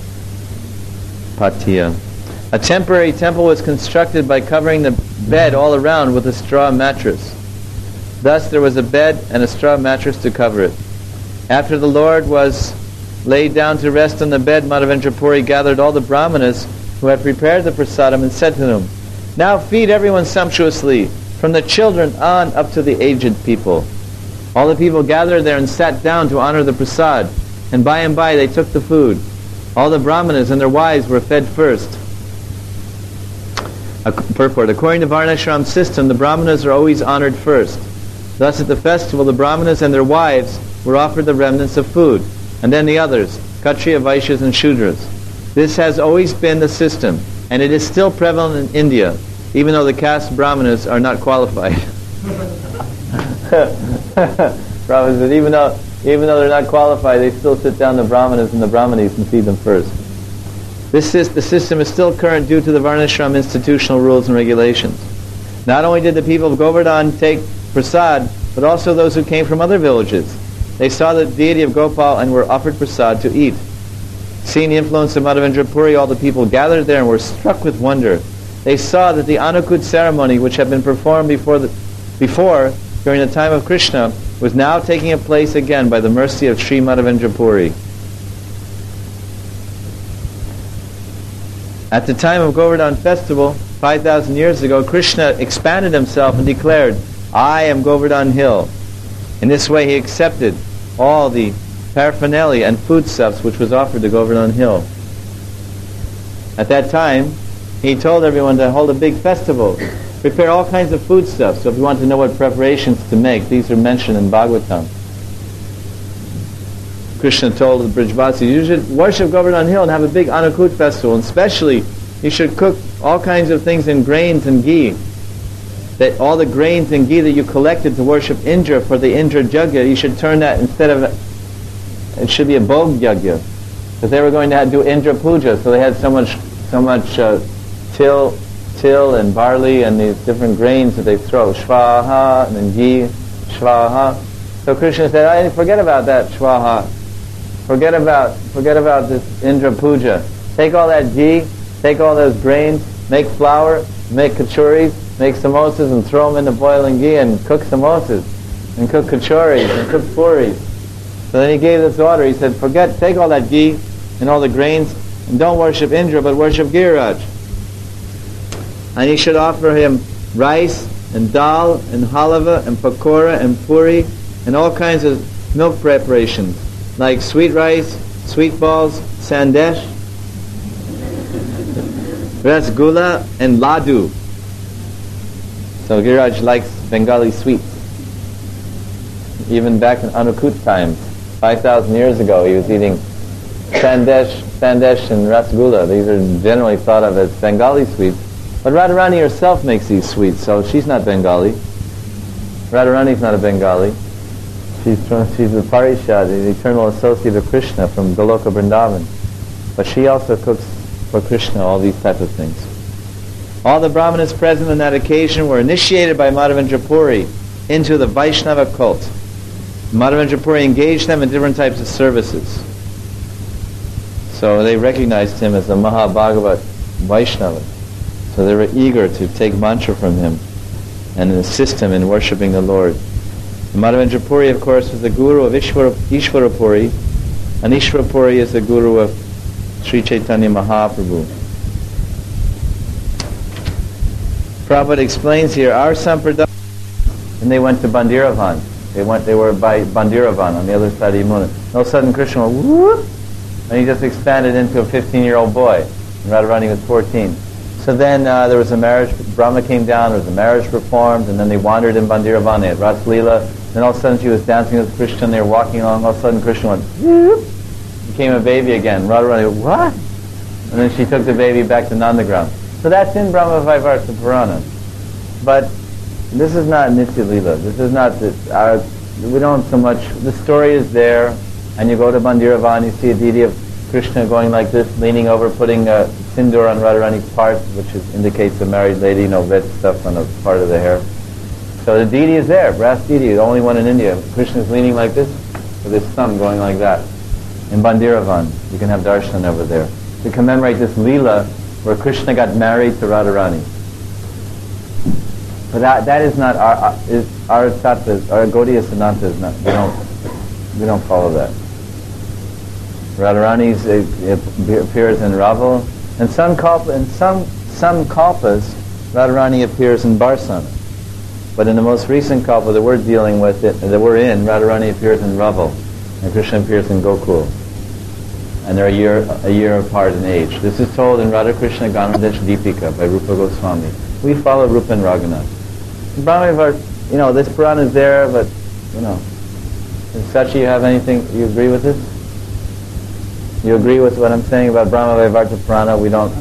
[SPEAKER 1] A temporary temple was constructed by covering the bed all around with a straw mattress. Thus there was a bed and a straw mattress to cover it. After the Lord was laid down to rest on the bed, Madhavendra Puri gathered all the brahmanas who had prepared the prasadam and said to them, "Now feed everyone sumptuously, from the children on up to the aged people." All the people gathered there and sat down to honor the prasad, and by they took the food. All the brahmanas and their wives were fed first. Purport. According to Varnashram system, the brahmanas are always honored first. Thus at the festival, the brahmanas and their wives were offered the remnants of food, and then the others, Kshatriya, Vaishyas, and Shudras. This has always been the system, and it is still prevalent in India, even though the caste brahmanas are not qualified. Brahmanas said, even though they're not qualified, they still sit down the brahmanas and the brahmanis and feed them first. The system is still current due to the Varnashram institutional rules and regulations. Not only did the people of Govardhan take prasad, but also those who came from other villages. They saw the deity of Gopal and were offered prasad to eat. Seeing the influence of Madhavendra Puri, all the people gathered there and were struck with wonder. They saw that the Anukut ceremony, which had been performed before during the time of Krishna, was now taking place again by the mercy of Sri Madhavendra Puri. At the time of Govardhan festival, 5,000 years ago, Krishna expanded himself and declared, "I am Govardhan Hill." In this way he accepted all the paraphernalia and foodstuffs which was offered to Govardhan Hill. At that time, he told everyone to hold a big festival, prepare all kinds of foodstuffs. So if you want to know what preparations to make, these are mentioned in Bhagavatam. Krishna told the Brijvasis, you should worship Govardhan Hill and have a big Anukut festival, and especially you should cook all kinds of things in grains and ghee. That all the grains and ghee that you collected to worship Indra for the Indra Yajna, you should turn that it should be a Bhog Yajna. Because they were going to do Indra Puja, so they had so much till and barley and these different grains that they throw, Shvaha and then ghee, Shvaha. So Krishna said, forget about that Shvaha. Forget about this Indra Puja. Take all that ghee, take all those grains, make flour, make kachoris, make samosas and throw them in the boiling ghee and cook samosas and cook kachoris and cook puris. So then he gave this order. He said, take all that ghee and all the grains and don't worship Indra but worship Giriraj. And he should offer him rice and dal and halava and pakora and puri and all kinds of milk preparations like sweet rice, sweet balls, sandesh, rasgula and ladu. So Giriraj likes Bengali sweets. Even back in Anukut times, 5,000 years ago, he was eating sandesh and rasgula. These are generally thought of as Bengali sweets. But Radharani herself makes these sweets, so she's not Bengali. Radharani's not a Bengali. She's the Parishad, the eternal associate of Krishna from Goloka Vrindavan. But she also cooks for Krishna all these types of things. All the Brahmanas present on that occasion were initiated by Madhavendra Puri into the Vaishnava cult. Madhavendra Puri engaged them in different types of services. So they recognized him as a Mahabhagavat Vaishnava. So they were eager to take mantra from him and assist him in worshipping the Lord. And Madhavendra Puri, of course, was the guru of Ishvara Puri, and Ishvara Puri is the guru of Sri Chaitanya Mahaprabhu. Prabhupada explains here, our Sampradaya, and they went to Bandiravan. They were by Bandiravan on the other side of Yamuna. All of a sudden Krishna went, whoop, and he just expanded into a 15-year-old boy. And Radharani was 14. So then there was a marriage, Brahma came down, there was a marriage performed, and then they wandered in Bandiravan, they had Ras Leela. Then all of a sudden she was dancing with Krishna, and they were walking along, all of a sudden Krishna went, whoop, became a baby again. Radharani went, what? And then she took the baby back to Nandagram. So that's in Brahma Vaivarta Purana. But this is not Nitya Leela. This is not, we don't so much, the story is there, and you go to Bandiravan, you see a deity of Krishna going like this, leaning over, putting a sindoor on Radharani's part, which indicates a married lady, red stuff on a part of the hair. So the deity is there, brass deity, the only one in India. Krishna is leaning like this, with his thumb going like that. In Bandiravan, you can have darshan over there. To commemorate this Leela, where Krishna got married to Radharani. But that is not our tattvas, our Gaudiya Siddhanta is not, we don't follow that. Radharani appears in Raval, and some kalpas Radharani appears in Barsana. But in the most recent kalpa that we're dealing with, that we're in, Radharani appears in Raval, and Krishna appears in Gokul. And they're a year apart in age. This is told in Radha Krishna Ganadesh Deepika by Rupa Goswami. We follow Rupa and Raghunath. Brahma, this Purana is there, but, Sachi, you have anything, you agree with this? You agree with what I'm saying about Brahma Vaivarta Purana? We don't...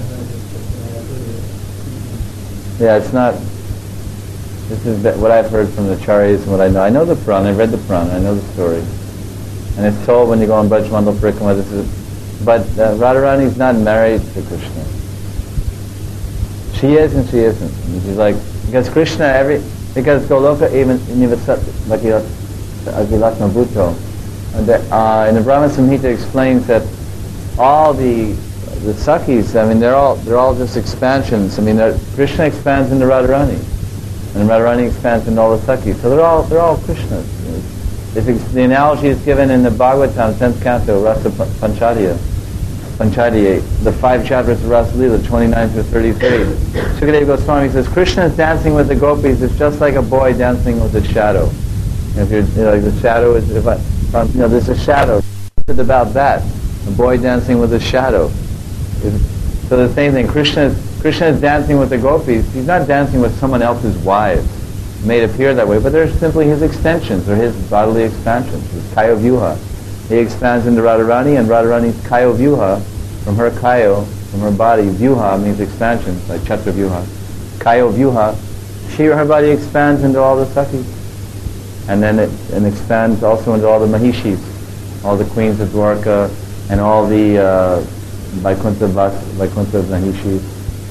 [SPEAKER 1] Yeah, it's not... This is what I've heard from the Acharyas and what I know. I know the Purana, I've read the Purana, I know the story. And it's told when you go on Braj Mandal Parikrama, but Radharani is not married to Krishna. She is and she isn't. And she's like, because Krishna, because Goloka even Nivasat Agilatma Bhutto, in the Brahma Samhita explains that all the Sakhis, they're all just expansions. Krishna expands into Radharani, and Radharani expands into all the Sakhis. So they're all Krishnas. The analogy is given in the Bhagavatam, 10th canto, Rasa Panchadya, the 5 chapters of Rasa Leela, 29 through 33. Sukadeva Goswami says, Krishna is dancing with the gopis. It's just like a boy dancing with a shadow. If the shadow is, there's a shadow. It's about that. A boy dancing with a shadow. So the same thing. Krishna is dancing with the gopis. He's not dancing with someone else's wives. Made appear that way, but they're simply his extensions, or his bodily expansions, his Kayo Vyuha. He expands into Radharani, and Radharani's Kayo Vyuha, from her Kayo, from her body, Vyuha means expansions, like Chatra Vyuha. Kayo Vyuha, her body expands into all the Sakhis. And then it expands also into all the Mahishis, all the queens of Dwarka, and all the Vaikuntha Mahishis.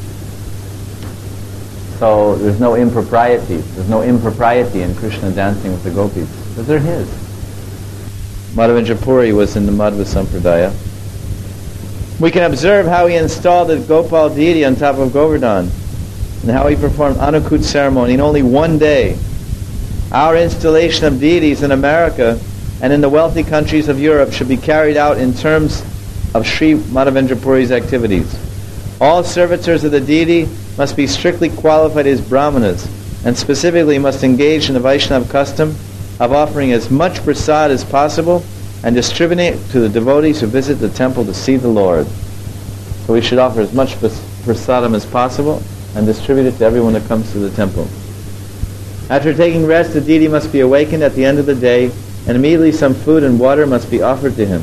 [SPEAKER 1] So there's no impropriety. There's no impropriety in Krishna dancing with the gopis, because they're his. Madhavendra Puri was in the Madhva Sampradaya. We can observe how he installed the Gopal deity on top of Govardhan, and how he performed Anukut ceremony in only one day. Our installation of deities in America and in the wealthy countries of Europe should be carried out in terms of Sri Madhavendra Puri's activities. All servitors of the deity must be strictly qualified as brahmanas, and specifically must engage in the Vaishnava custom of offering as much prasad as possible and distributing it to the devotees who visit the temple to see the Lord. So we should offer as much prasadam as possible and distribute it to everyone that comes to the temple. After taking rest, the deity must be awakened at the end of the day, and immediately some food and water must be offered to him.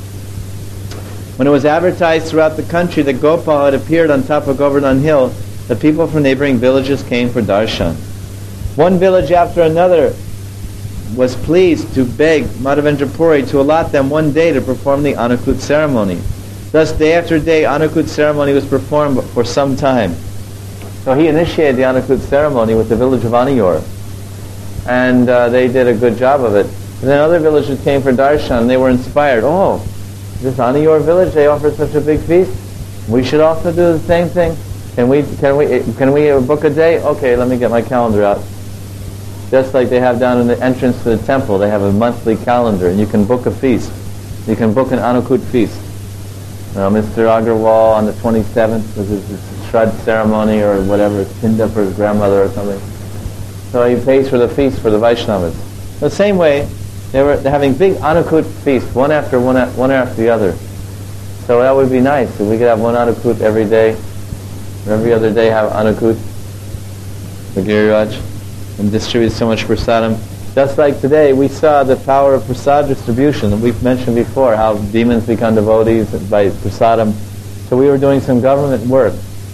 [SPEAKER 1] When it was advertised throughout the country that Gopal had appeared on top of Govardhan Hill, the people from neighboring villages came for darshan. One village after another was pleased to beg Madhavendra Puri to allot them one day to perform the Anukut ceremony. Thus, day after day, Anukut ceremony was performed for some time. So he initiated the Anukut ceremony with the village of Anayor, and they did a good job of it. And then other villages came for darshan, and they were inspired. Oh, this Anayor village, they offer such a big feast. We should also do the same thing. Can we book a day? Okay, let me get my calendar out. Just like they have down in the entrance to the temple, they have a monthly calendar, and you can book a feast. You can book an Anukut feast. Mr. Agarwal on the 27th was his Shrad ceremony or whatever, Tinda for his grandmother or something. So he pays for the feast for the Vaishnavas. The same way, they're having big Anukut feasts, one after the other. So that would be nice if we could have one Anukut every day, or every other day have Anukut, the Giriraj, and distribute so much prasadam. Just like today, we saw the power of prasad distribution that we've mentioned before, how demons become devotees by prasadam. So we were doing some government work.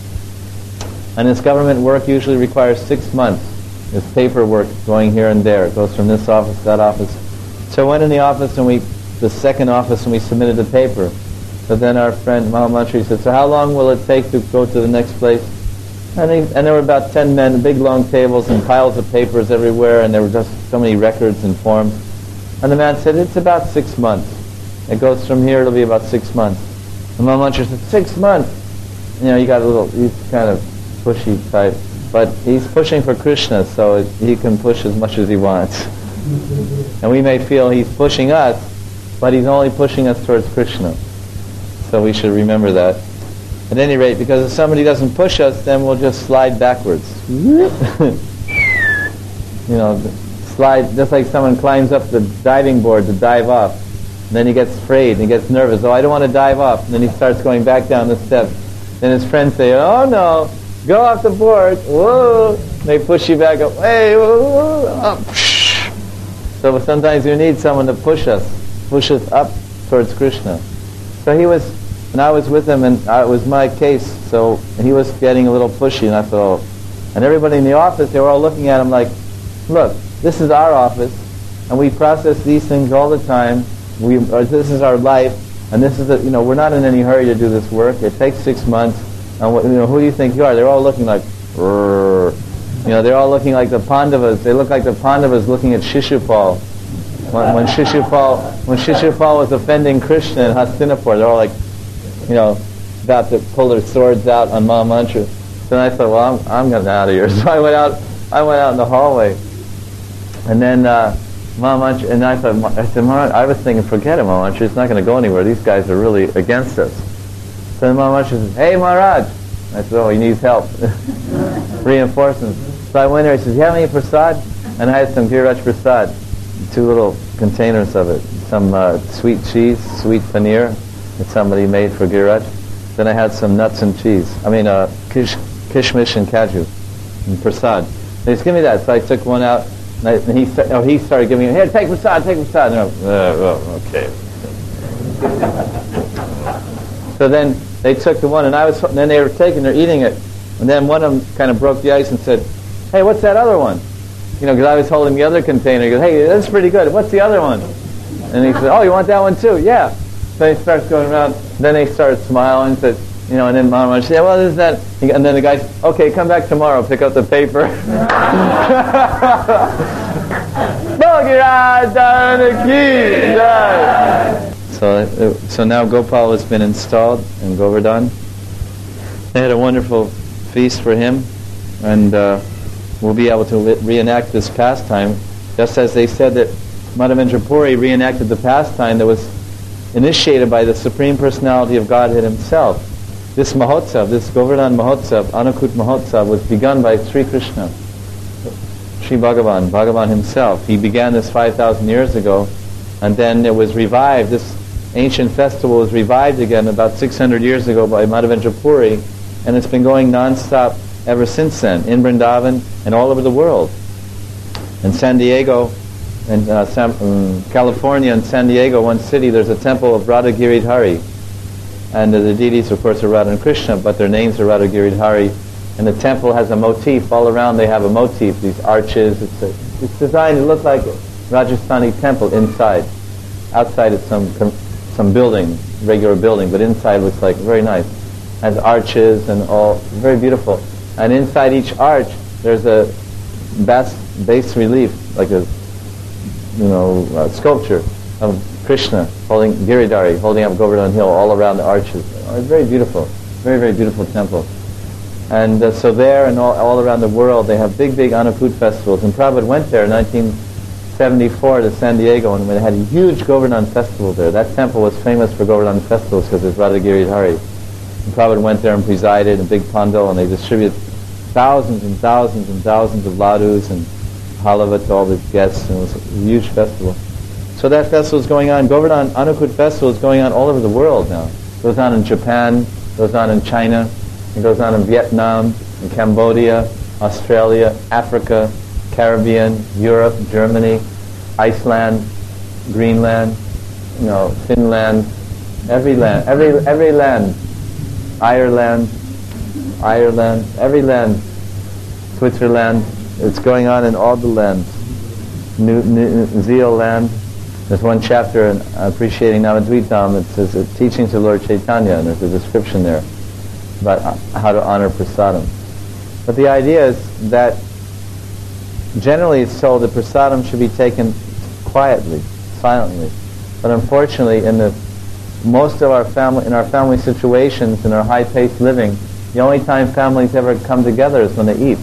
[SPEAKER 1] And this government work usually requires 6 months. There's paperwork going here and there. It goes from this office to that office. So I went in the office, and the second office, and we submitted the paper. So then our friend Mahamantri said, so how long will it take to go to the next place? And there were about 10 men, big long tables and piles of papers everywhere, and there were just so many records and forms. And the man said, it's about 6 months. It goes from here, it'll be about 6 months. And Mahamantri said, 6 months? You got he's kind of pushy type. But he's pushing for Krishna, so he can push as much as he wants. And we may feel he's pushing us, but he's only pushing us towards Krishna. So we should remember that. At any rate, because if somebody doesn't push us, then we'll just slide backwards. Slide, just like someone climbs up the diving board to dive off. And then he gets afraid, and he gets nervous. Oh, I don't want to dive off. And then he starts going back down the steps. Then his friends say, oh no, go off the board. Whoa. And they push you back up. Hey, whoa, up. So sometimes you need someone to push us up towards Krishna. So and I was with him, and it was my case, so he was getting a little pushy, and I thought, and everybody in the office, they were all looking at him like, look, this is our office, and we process these things all the time, this is our life, and this is we're not in any hurry to do this work, it takes 6 months, and who do you think you are? They're all looking like, they're all looking like the Pandavas, they look like the Pandavas looking at Shishupal. When Shishupal was offending Krishna in Hastinapur, they're all like, about to pull their swords out on Mahamantri. So I thought, well, I'm getting out of here. So I went out in the hallway, and then Mahamantri, and I said, I was thinking, forget it, Mahamantri, it's not going to go anywhere. These guys are really against us. So Mahamantri says, hey, Maharaj. I said, oh, he needs help. Reinforcements. So I went there. He says, you have any prasad? And I had some Giriraj prasad, 2 little containers of it, some sweet cheese, sweet paneer that somebody made for Giriraj. Then I had some nuts and cheese. Kishmish and kaju and prasad. They just give me that. So I took one out, and he started giving me, here, take prasad. And okay. So then they took the one, and then they were they're eating it, and then one of them kind of broke the ice and said, hey, what's that other one? Because I was holding the other container. He goes, hey, that's pretty good. What's the other one? And he said, oh, you want that one too? Yeah. So he starts going around. Then they started smiling and said, and then Maharaj said, well, this is that. And then the guy said, okay, come back tomorrow, pick up the paper. So now Gopal has been installed in Govardhan. They had a wonderful feast for him, and we'll be able to reenact this pastime, just as they said that Madhavendra Puri reenacted the pastime that was initiated by the Supreme Personality of Godhead himself. this Mahotsav, this Govardhan Mahotsav, Anukut Mahotsav, was begun by Sri Krishna, Sri Bhagavan himself. He began this 5,000 years ago, and then it was revived. This ancient festival was revived again about 600 years ago by Madhavendra Puri, and it's been going non-stop ever since then, in Vrindavan and all over the world. In San Diego, in California and San Diego, one city, there's a temple of Radha Giridhari. And the deities, of course, are Radha and Krishna, but their names are Radha Giridhari. And the temple has a motif. All around they have a motif, these arches. It's designed to look like a Rajasthani temple inside. Outside it's some building, regular building, but inside looks like very nice. Has arches and all, very beautiful. And inside each arch there's a bas relief, like a sculpture of Krishna holding Giridhari, holding up Govardhan Hill all around the arches. It's very beautiful, very, very beautiful temple. And so there and all around the world they have big Anukut festivals. And Prabhupada went there in 1974 to San Diego, and they had a huge Govardhan festival there. That temple was famous for Govardhan festivals because it's Radha Giridhari. And Prabhupada went there and presided in a big pandal, and they distributed thousands and thousands and thousands of ladus and halava to all the guests, and it was a huge festival. So that festival is going on. Govardhan Anukut festival is going on all over the world now. It goes on in Japan, goes on in China, it goes on in Vietnam, in Cambodia, Australia, Africa, Caribbean, Europe, Germany, Iceland, Greenland, Finland, every land, Ireland, every land, Switzerland. It's going on in all the lands. New Zealand. There's one chapter in Appreciating Navadvitam that says Teachings of Lord Chaitanya, and there's a description there about how to honor prasadam. But the idea is that generally it's told that prasadam should be taken quietly, silently. But unfortunately, in our family situations, in our high-paced living, the only time families ever come together is when they eat.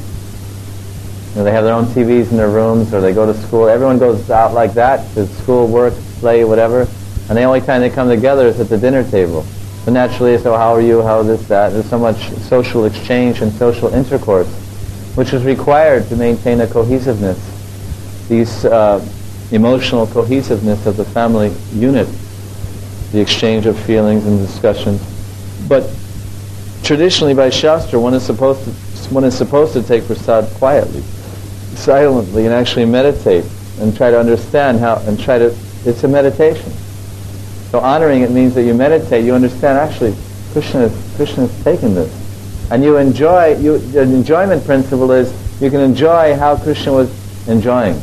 [SPEAKER 1] They have their own TVs in their rooms, or they go to school. Everyone goes out like that to school, work, play, whatever. And the only time they come together is at the dinner table. So naturally, so how are you, how this, that. There's so much social exchange and social intercourse, which is required to maintain a cohesiveness, these emotional cohesiveness of the family unit, the exchange of feelings and discussions. But traditionally, by Shastra, one is supposed to take prasad quietly, silently, and actually meditate and try to understand it's a meditation. So honoring it means that you meditate, you understand actually Krishna is taking this. And you enjoy, the enjoyment principle is you can enjoy how Krishna was enjoying.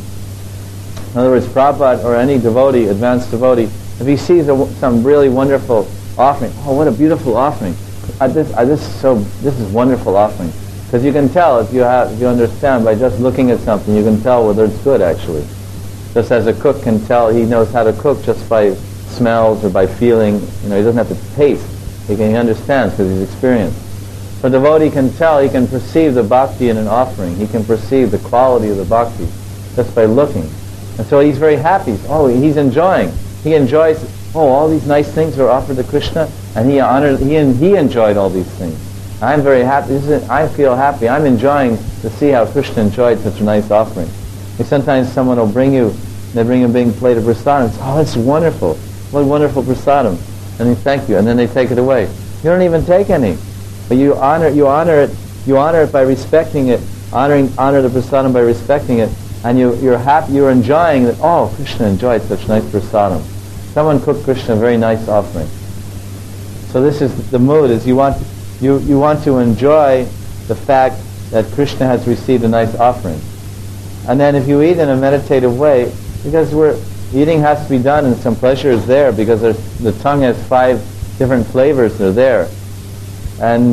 [SPEAKER 1] In other words, Prabhupada or any devotee, advanced devotee, if he sees some really wonderful offering, oh, what a beautiful offering. This is wonderful offering. Because you can tell if you understand by just looking at something, you can tell whether it's good actually. Just as a cook can tell, he knows how to cook just by smells or by feeling. He doesn't have to taste. He understands because he's experienced. So a devotee can tell, he can perceive the bhakti in an offering. He can perceive the quality of the bhakti just by looking. And so he's very happy. Oh, he's enjoying. He enjoys, all these nice things are offered to Krishna, and he enjoyed all these things. I'm very happy. I feel happy. I'm enjoying to see how Krishna enjoyed such a nice offering. And sometimes someone will bring you a big plate of prasadam and say, oh, it's wonderful. What wonderful prasadam. And you thank you. And then they take it away. You don't even take any. But you honor it by respecting it. Honor the prasadam by respecting it. And you're happy, you're enjoying that, oh, Krishna enjoyed such nice prasadam. Someone cooked Krishna a very nice offering. So this is the mood, is you want to enjoy the fact that Krishna has received a nice offering. And then if you eat in a meditative way, because eating has to be done and some pleasure is there, because the tongue has 5 different flavors that are there. And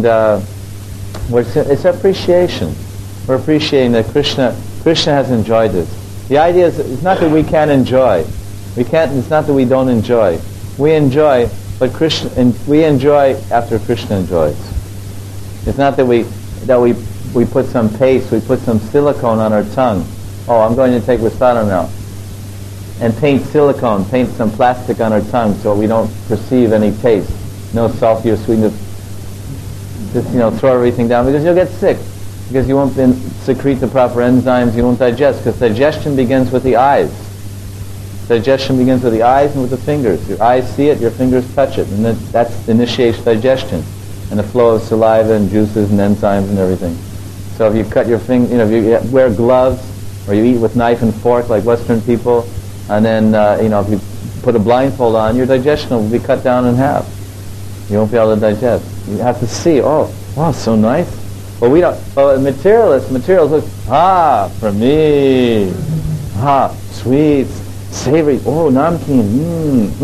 [SPEAKER 1] it's appreciation. We're appreciating that Krishna has enjoyed this. The idea is, it's not that we can't enjoy. It's not that we don't enjoy. We enjoy, but we enjoy after Krishna enjoys. It's not that we put some paste, we put some silicone on our tongue. Oh, I'm going to take prasadam now. And paint some plastic on our tongue so we don't perceive any taste. No salty or sweetness. just throw everything down, because you'll get sick, because you won't secrete the proper enzymes, you won't digest, because digestion begins with the eyes. Digestion begins with the eyes and with the fingers. Your eyes see it, your fingers touch it, and that initiates digestion and the flow of saliva and juices and enzymes and everything. So if you cut your finger, if you wear gloves, or you eat with knife and fork like Western people, and then if you put a blindfold on, your digestion will be cut down in half. You won't be able to digest. You have to see, oh, wow, so nice. But we don't. But materialists look, for me, sweet, savory, oh, namkeen,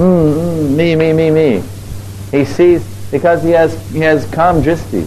[SPEAKER 1] me. He sees, because he has kam dristi.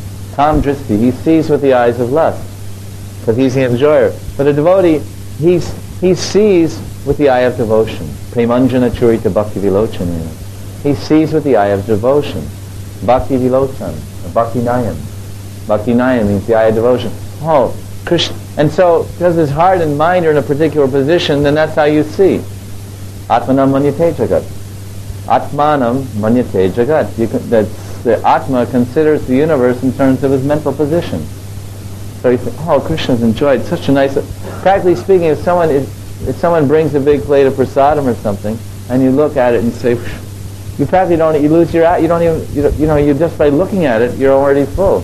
[SPEAKER 1] He sees with the eyes of lust, because he's the enjoyer. But a devotee, he sees with the eye of devotion. Premanjana churita bhakti vilochana. He sees with the eye of devotion. Bhakti vilochan, bhakti nayan. Bhakti nayan means the eye of devotion. Oh, Krishna. And so, because his heart and mind are in a particular position, then that's how you see. Atmanam manyate jagat. Atmanam manyate jagat. The Atma considers the universe in terms of his mental position. So you think, oh, Krishna's enjoyed such a nice... Practically speaking, if someone brings a big plate of prasadam or something, and you look at it and say, you practically don't, you lose your... You don't even, you just by looking at it, you're already full.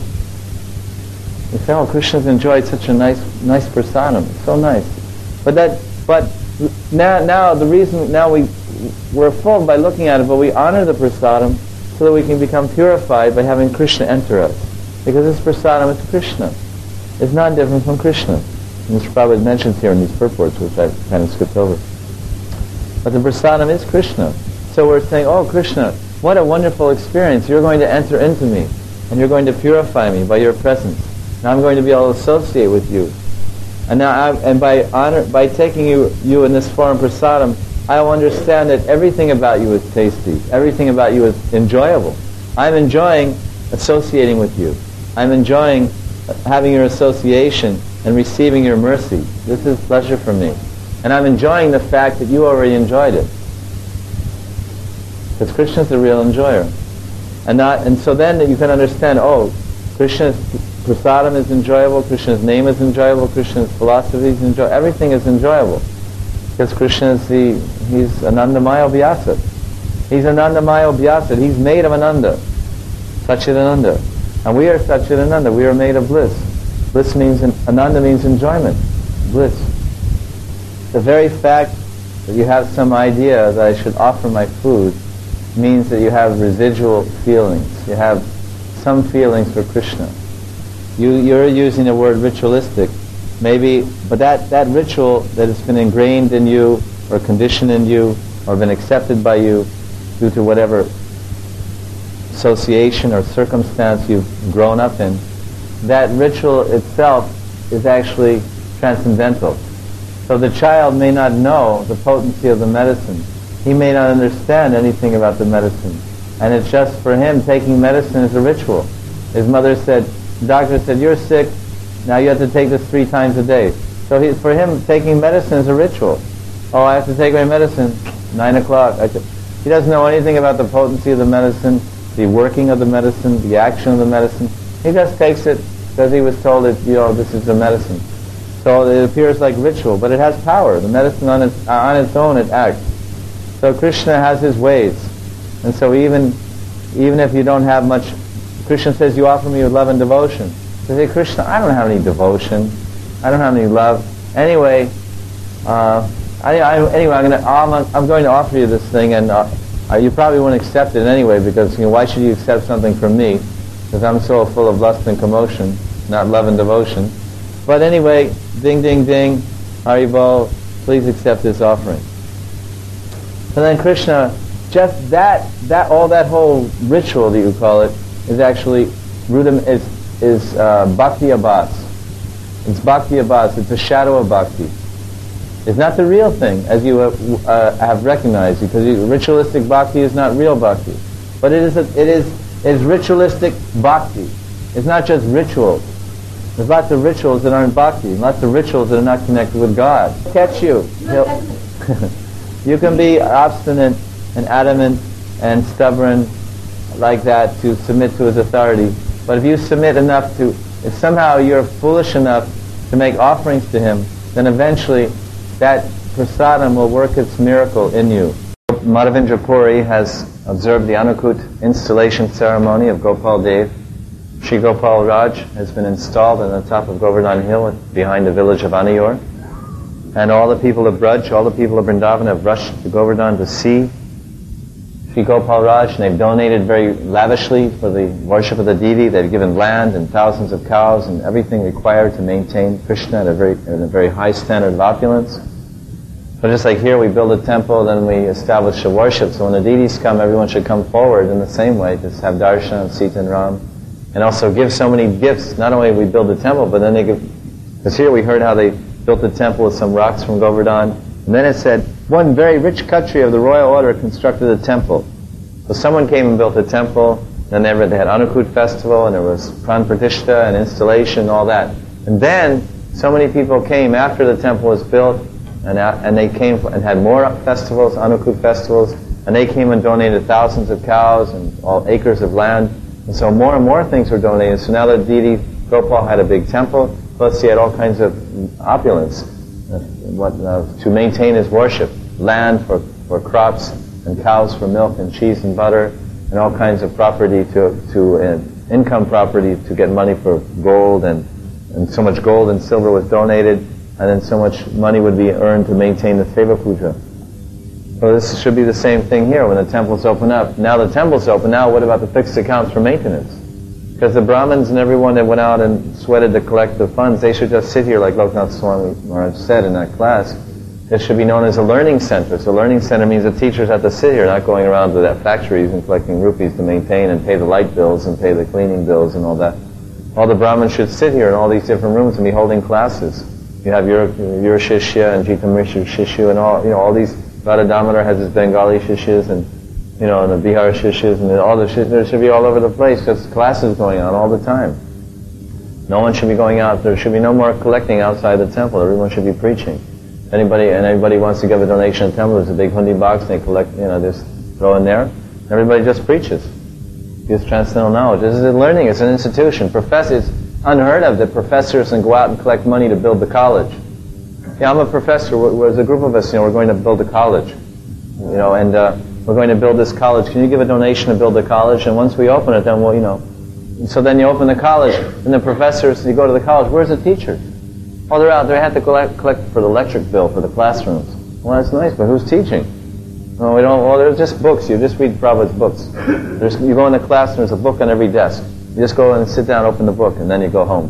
[SPEAKER 1] You say, oh, Krishna's enjoyed such a nice prasadam. It's so nice. But now the reason, we're full by looking at it, but we honor the prasadam so that we can become purified by having Krishna enter us. Because this prasadam is Krishna. It's not different from Krishna. And Mr. Prabhupada mentions here in these purports, which I kind of skipped over. But the prasadam is Krishna. So we're saying, oh, Krishna, what a wonderful experience. You're going to enter into me, and you're going to purify me by your presence. Now I'm going to be able to associate with you. And now, by taking you in this form prasadam, I will understand that everything about you is tasty. Everything about you is enjoyable. I'm enjoying associating with you. I'm enjoying having your association and receiving your mercy. This is pleasure for me. And I'm enjoying the fact that you already enjoyed it. Because Krishna is the real enjoyer. And so then you can understand, oh, Krishna's prasadam is enjoyable, Krishna's name is enjoyable, Krishna's philosophy is enjoyable, everything is enjoyable. Because Krishna is he's Anandamaya Vyasa. He's Anandamaya Vyasa. He's made of Ananda. Satchidananda. And we are Satchidananda. We are made of bliss. Bliss means, Ananda means enjoyment. Bliss. The very fact that you have some idea that I should offer my food means that you have residual feelings. You have some feelings for Krishna. You're using the word ritualistic. Maybe, but that ritual that has been ingrained in you, or conditioned in you, or been accepted by you due to whatever association or circumstance you've grown up in, that ritual itself is actually transcendental. So the child may not know the potency of the medicine. He may not understand anything about the medicine. And it's just for him, taking medicine is a ritual. His mother said, the doctor said, you're sick, now you have to take this 3 times a day. So for him, taking medicine is a ritual. Oh, I have to take my medicine, 9 o'clock. He doesn't know anything about the potency of the medicine, the working of the medicine, the action of the medicine. He just takes it because he was told that, this is the medicine. So it appears like ritual, but it has power. The medicine on its own, it acts. So Krishna has his ways. And so even if you don't have much, Krishna says, you offer me with love and devotion. So say, Krishna, I don't have any devotion. I don't have any love. Anyway, I'm going to offer you this thing, and you probably won't accept it anyway, because why should you accept something from me? Because I'm so full of lust and commotion, not love and devotion. But anyway, ding, ding, ding, Haribol, please accept this offering. And then Krishna, just all that whole ritual that you call it, is actually is bhakti abhas. It's bhakti abhas. It's a shadow of bhakti. It's not the real thing, as you have recognized, because ritualistic bhakti is not real bhakti, but it is ritualistic bhakti. It's not just rituals. There's lots of rituals that aren't bhakti, and lots of rituals that are not connected with God. Catch you. You can be obstinate and adamant and stubborn like that to submit to his authority, But if you submit enough to, if somehow you're foolish enough to make offerings to him, then eventually that prasadam will work its miracle in you. Madhavendra Puri has observed the Anukut installation ceremony of Gopal Dev. Sri Gopal Raj has been installed on the top of Govardhan Hill behind the village of Anayor. And all the people of Braj, all the people of Vrindavan have rushed to Govardhan to see Sri Gopal Raj, and they've donated very lavishly for the worship of the deity. They've given land and thousands of cows and everything required to maintain Krishna at a very high standard of opulence. So just like here, we build a temple, then we establish a worship. So when the deities come, everyone should come forward in the same way, just have darshan of Sita and Ram, and also give so many gifts. Not only we build the temple, but then they give, because here we heard how they built the temple with some rocks from Govardhan, and then it said, one very rich Khatri of the royal order constructed a temple. So someone came and built a temple, then they had Anukut festival, and there was Pran Pratishtha and installation and all that. And then so many people came after the temple was built, and they came and had more festivals, Anukut festivals, and they came and donated thousands of cows and all acres of land. And so more and more things were donated. So now the deity Gopal had a big temple, plus he had all kinds of opulence to maintain his worship. Land for crops, and cows for milk, and cheese and butter, and all kinds of property income property to get money for gold, and so much gold and silver was donated, and then so much money would be earned to maintain the Seva Puja. So this should be the same thing here when the temples open up. Now the temple's open, now what about the fixed accounts for maintenance? Because the Brahmins and everyone that went out and sweated to collect the funds, they should just sit here like Loknath Swami Maharaj said in that class. It should be known as a learning center. So learning center means the teachers have to sit here, not going around to that factories and collecting rupees to maintain and pay the light bills and pay the cleaning bills and all that. All the Brahmins should sit here in all these different rooms and be holding classes. You have your Shishya and Jitamrisha Shishya and all these. Radha Damodar has his Bengali Shishyas and the Bihar Shishyas and all the Shishyas. There should be all over the place because classes going on all the time. No one should be going out. There should be no more collecting outside the temple. Everyone should be preaching. Anybody wants to give a donation to the temple, there's a big hundi box, and they collect, just throw in there. Everybody just preaches. Gives transcendental knowledge. This is learning, it's an institution. It's unheard of that professors can go out and collect money to build the college. Yeah, I'm a professor, there's a group of us, we're going to build a college. And we're going to build this college. Can you give a donation to build the college? And once we open it, then so then you open the college, and the professors, you go to the college, where's the teachers? Oh, they're out. They had to collect for the electric bill for the classrooms. Well, that's nice, but who's teaching? No, we don't. Well, there's just books. You just read Prabhupada's books. You go in the class and there's a book on every desk. You just go and sit down, open the book, and then you go home.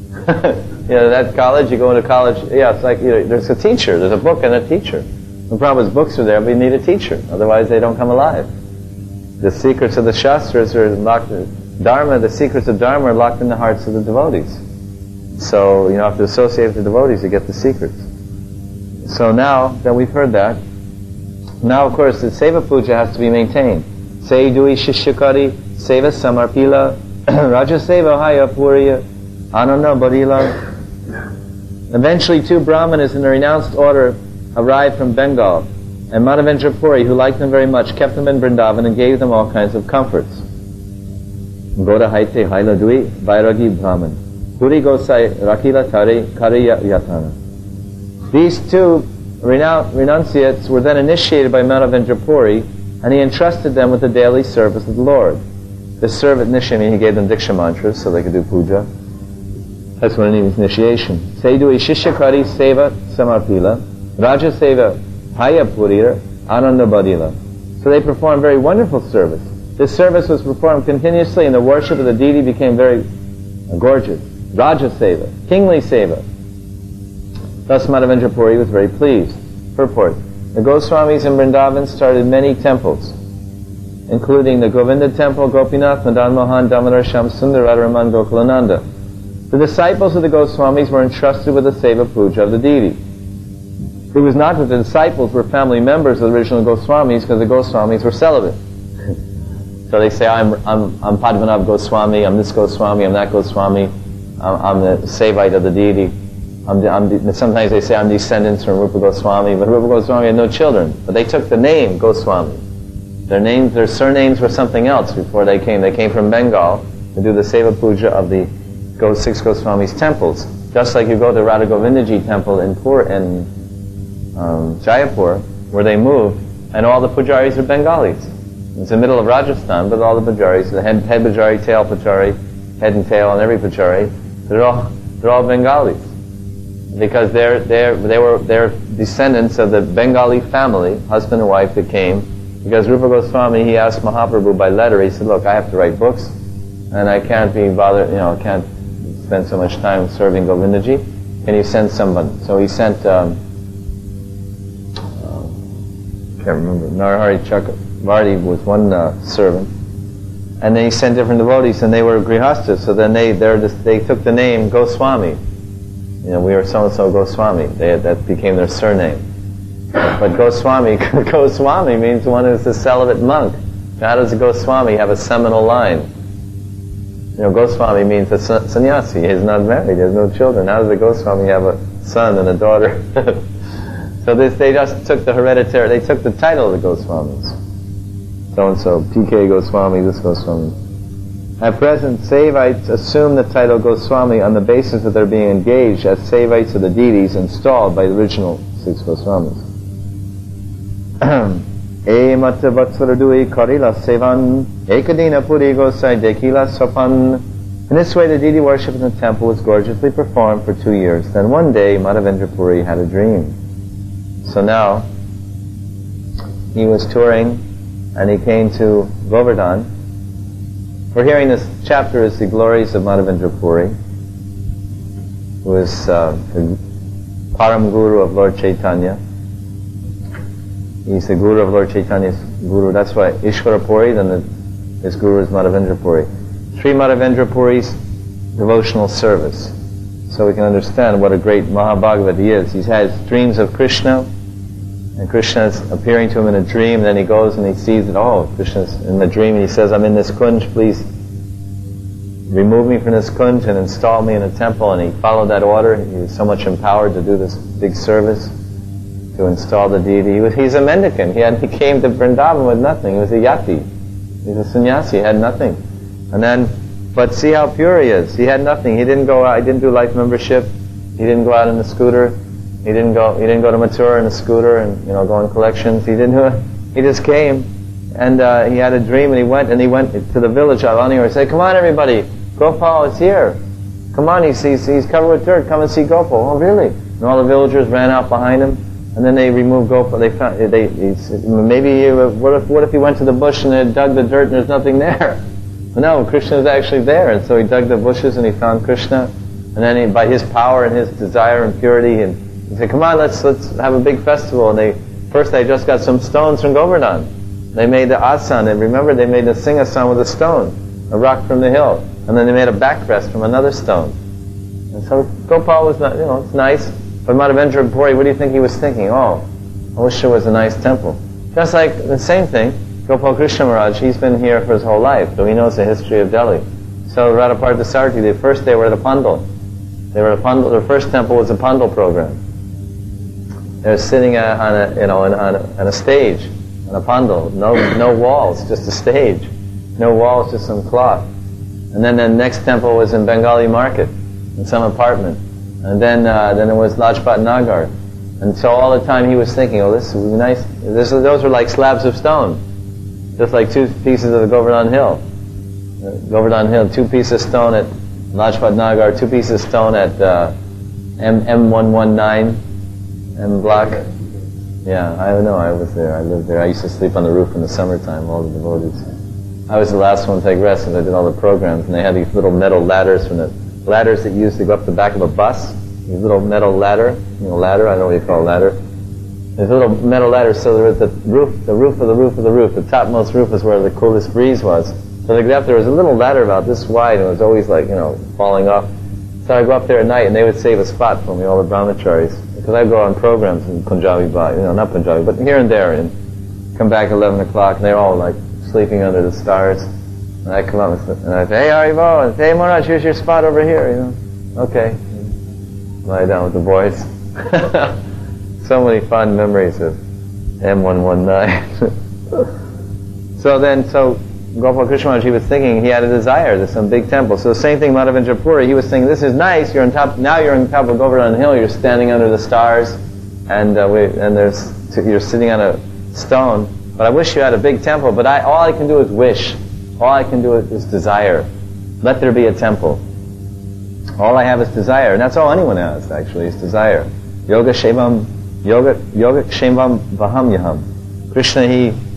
[SPEAKER 1] That college, you go into college. Yeah, it's like there's a teacher. There's a book and a teacher. When Prabhupada's books are there, but you need a teacher. Otherwise, they don't come alive. The secrets of the Shastras are locked. Dharma, the secrets of Dharma are locked in the hearts of the devotees. So, you have to associate with the devotees to get the secrets. So now that we've heard that, now of course the Seva Puja has to be maintained. Seidui Shishyakari, Seva Samarpila, Raja Seva Haya Puriya, Ananda Bodhila. Eventually 2 Brahmanas in the renounced order arrived from Bengal, and Madhavendra Puri, who liked them very much, kept them in Vrindavan and gave them all kinds of comforts. Goda Haite Hailadui Vairagi Brahman. Puri Gosai Rakila Tare Kariya Yatana. These 2 renunciates were then initiated by Madhavendra Puri, and he entrusted them with the daily service of the Lord. The service initially, he gave them Diksha mantras so they could do puja. That's what it means, initiation. Seidui Shishyakari Seva Samarpila, Raja Seva Haya Purira, Ananda Badila. So they performed very wonderful service. This service was performed continuously, and the worship of the deity became very gorgeous. Raja Seva, kingly Seva. Thus Madhavendra Puri was very pleased. Purport. The Goswamis in Vrindavan started many temples, including the Govinda temple, Gopinath, Madan Mohan, Damodar, Shamsundar, Radharaman, Gokulananda. The disciples of the Goswamis were entrusted with the Seva Puja of the deity. It was not that the disciples were family members of the original Goswamis, because the Goswamis were celibate. So they say, I'm Padmanabh Goswami, I'm this Goswami, I'm that Goswami, I'm the Sevite of the deity. Sometimes they say I'm descendants from Rupa Goswami, but Rupa Goswami had no children. But they took the name Goswami. Their surnames were something else before they came. They came from Bengal, to do the Seva Puja of the six Goswamis' temples. Just like you go to Radha Govindaji temple in Jaipur, where they moved, and all the pujaris are Bengalis. It's the middle of Rajasthan, but all the pujaris, the head pujari, tail pujari, head and tail on every pujari, they're all Bengalis. Because they're descendants of the Bengali family, husband and wife that came. Because Rupa Goswami, he asked Mahaprabhu by letter, he said, look, I have to write books, and I can't be bothered, I can't spend so much time serving Govindaji. Can you send someone? So he sent, can't remember, Narahari Chakravarti was one servant. And then he sent different devotees, and they were grihastas, so then they took the name Goswami. We are so-and-so Goswami. That became their surname. But Goswami means one who's a celibate monk. How does a Goswami have a seminal line? Goswami means a sannyasi. He's not married. He has no children. How does a Goswami have a son and a daughter? So they just took the hereditary. They took the title of the Goswamis. So-and-so, P.K. Goswami, this Goswami. At present, Saivites assume the title Goswami on the basis that they're being engaged as Saivites of the deities installed by the original six Goswamis. E mata vatsaradui karila sevan ekadina puri gosai dekila sopan. In this way, the deity worship in the temple was gorgeously performed for 2 years. Then one day, Madhavendra Puri had a dream. So now, he was touring, and he came to Govardhan. We're hearing this chapter is the glories of Madhavendra Puri, who is the Param Guru of Lord Chaitanya. He's the Guru of Lord Chaitanya's Guru. That's why Ishvara Puri, then his Guru is Madhavendra Puri. Sri Madhavendra Puri's devotional service. So we can understand what a great Mahabhagavat he is. He has dreams of Krishna, and Krishna is appearing to him in a dream, and then he goes and he sees that, Krishna's in the dream, and he says, I'm in this kunj, please remove me from this kunj and install me in a temple. And he followed that order. He was so much empowered to do this big service, to install the deity. He's a mendicant. He came to Vrindavan with nothing. He was a yati. He's a sannyasi. He had nothing. But see how pure he is. He had nothing. He didn't go out. He didn't do life membership. He didn't go out in the scooter. He didn't go to Mathura in a scooter and go on collections. He didn't do it. He just came, and he had a dream, and he went to the village Alani, and said, "Come on, everybody, Gopal is here. Come on, he's covered with dirt. Come and see Gopal." Oh, really? And all the villagers ran out behind him, and then they removed Gopal. They found what if he went to the bush and they dug the dirt and there's nothing there? No, Krishna is actually there, and so he dug the bushes and he found Krishna, and then by his power and his desire and purity, and he said, "Come on, let's have a big festival." And they just got some stones from Govardhan. They made the asan, and remember they made the singasan with a stone, a rock from the hill, and then they made a backrest from another stone. And so Gopal was not, it's nice, but Madhavendra Puri, what do you think he was thinking? I wish there was a nice temple. Just like the same thing, Gopal Krishna Maharaj, he's been here for his whole life, so he knows the history of Delhi. So Radhaparthasarthi, they were the Pandal. Their first temple was a Pandal program. They were sitting on a stage, on a Pandal, no walls, just a stage. No walls, just some cloth. And then the next temple was in Bengali Market, in some apartment. And then it was Lajpat Nagar. And so all the time he was thinking, this would be nice. Those were like slabs of stone. Just like 2 pieces of the Govardhan Hill. 2 pieces of stone at Lajpat Nagar, 2 pieces of stone at M119, M Block. Yeah, I know, I was there. I lived there. I used to sleep on the roof in the summertime, all the devotees. I was the last one to take rest because I did all the programs, and they had these little metal ladders from the ladders that you used to go up the back of a bus. These little metal ladder, I don't know what you call a ladder. There's little metal ladders, so there was the roof of the roof of the roof of the roof. The topmost roof is where the coolest breeze was. So they get up there was a little ladder about this wide, and it was always falling off. So I'd go up there at night, and they would save a spot for me, all the brahmacharis. Because I'd go on programs in Punjabi, not Punjabi, but here and there, and come back at 11 o'clock, and they're all sleeping under the stars. And I come up and I say, "Hey, Haribo," and say, "Hey, Maharaj, here's your spot over here," Okay. Lie down with the boys. So many fond memories of M119. So Gopal Krishna Maharaj, he was thinking he had a desire, there's some big temple. So the same thing Madhavendra Puri, he was thinking, this is nice, you're on top, now you're on top of Govardhan Hill, you're standing under the stars, and you're sitting on a stone, but I wish you had a big temple, but all I can do is wish. All I can do is desire. Let there be a temple. All I have is desire, and that's all anyone has, actually, is desire. Yoga Shevam Vaham Yaham. Krishna,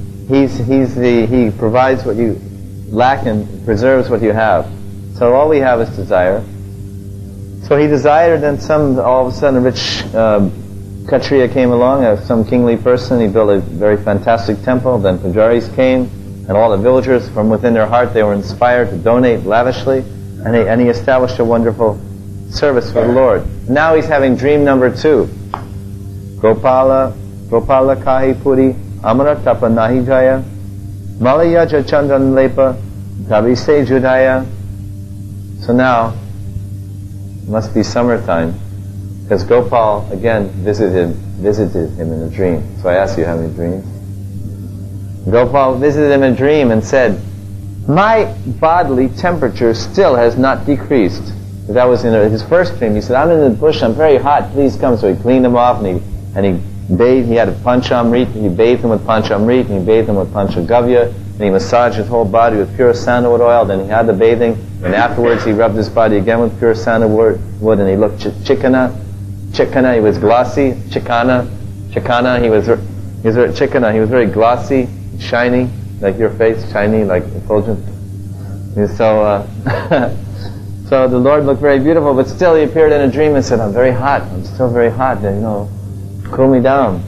[SPEAKER 1] he provides what you lack and preserves what you have. So all we have is desire. So he desired, and all of a sudden a rich Kshatriya came along, some kingly person. He built a very fantastic temple. Then pujaris came, and all the villagers from within their heart, they were inspired to donate lavishly, and he established a wonderful service for the Lord. Now he's having dream number 2. Gopala kahi puri amara tapa nahi jaya malayaja chandran lepa tabise judaya. So now it must be summertime, because Gopal again visited him in a dream. So I asked you, how many dreams? Gopal visited him in a dream and said, my bodily temperature still has not decreased. That was in his first dream. He said, I'm in the bush, I'm very hot, please come. So he cleaned him off, and he bathed, he had a panchamrit, he bathed him with panchamrit, and he bathed him with panchagavya, and he massaged his whole body with pure sandalwood oil. Then he had the bathing, and afterwards he rubbed his body again with pure sandalwood, and he looked chikana, he was glossy, chikana, he was chikana, he was very glossy, shiny, like your face, shiny, like effulgent. And so, so the Lord looked very beautiful, but still he appeared in a dream and said, I'm very hot, I'm still very hot, cool me down.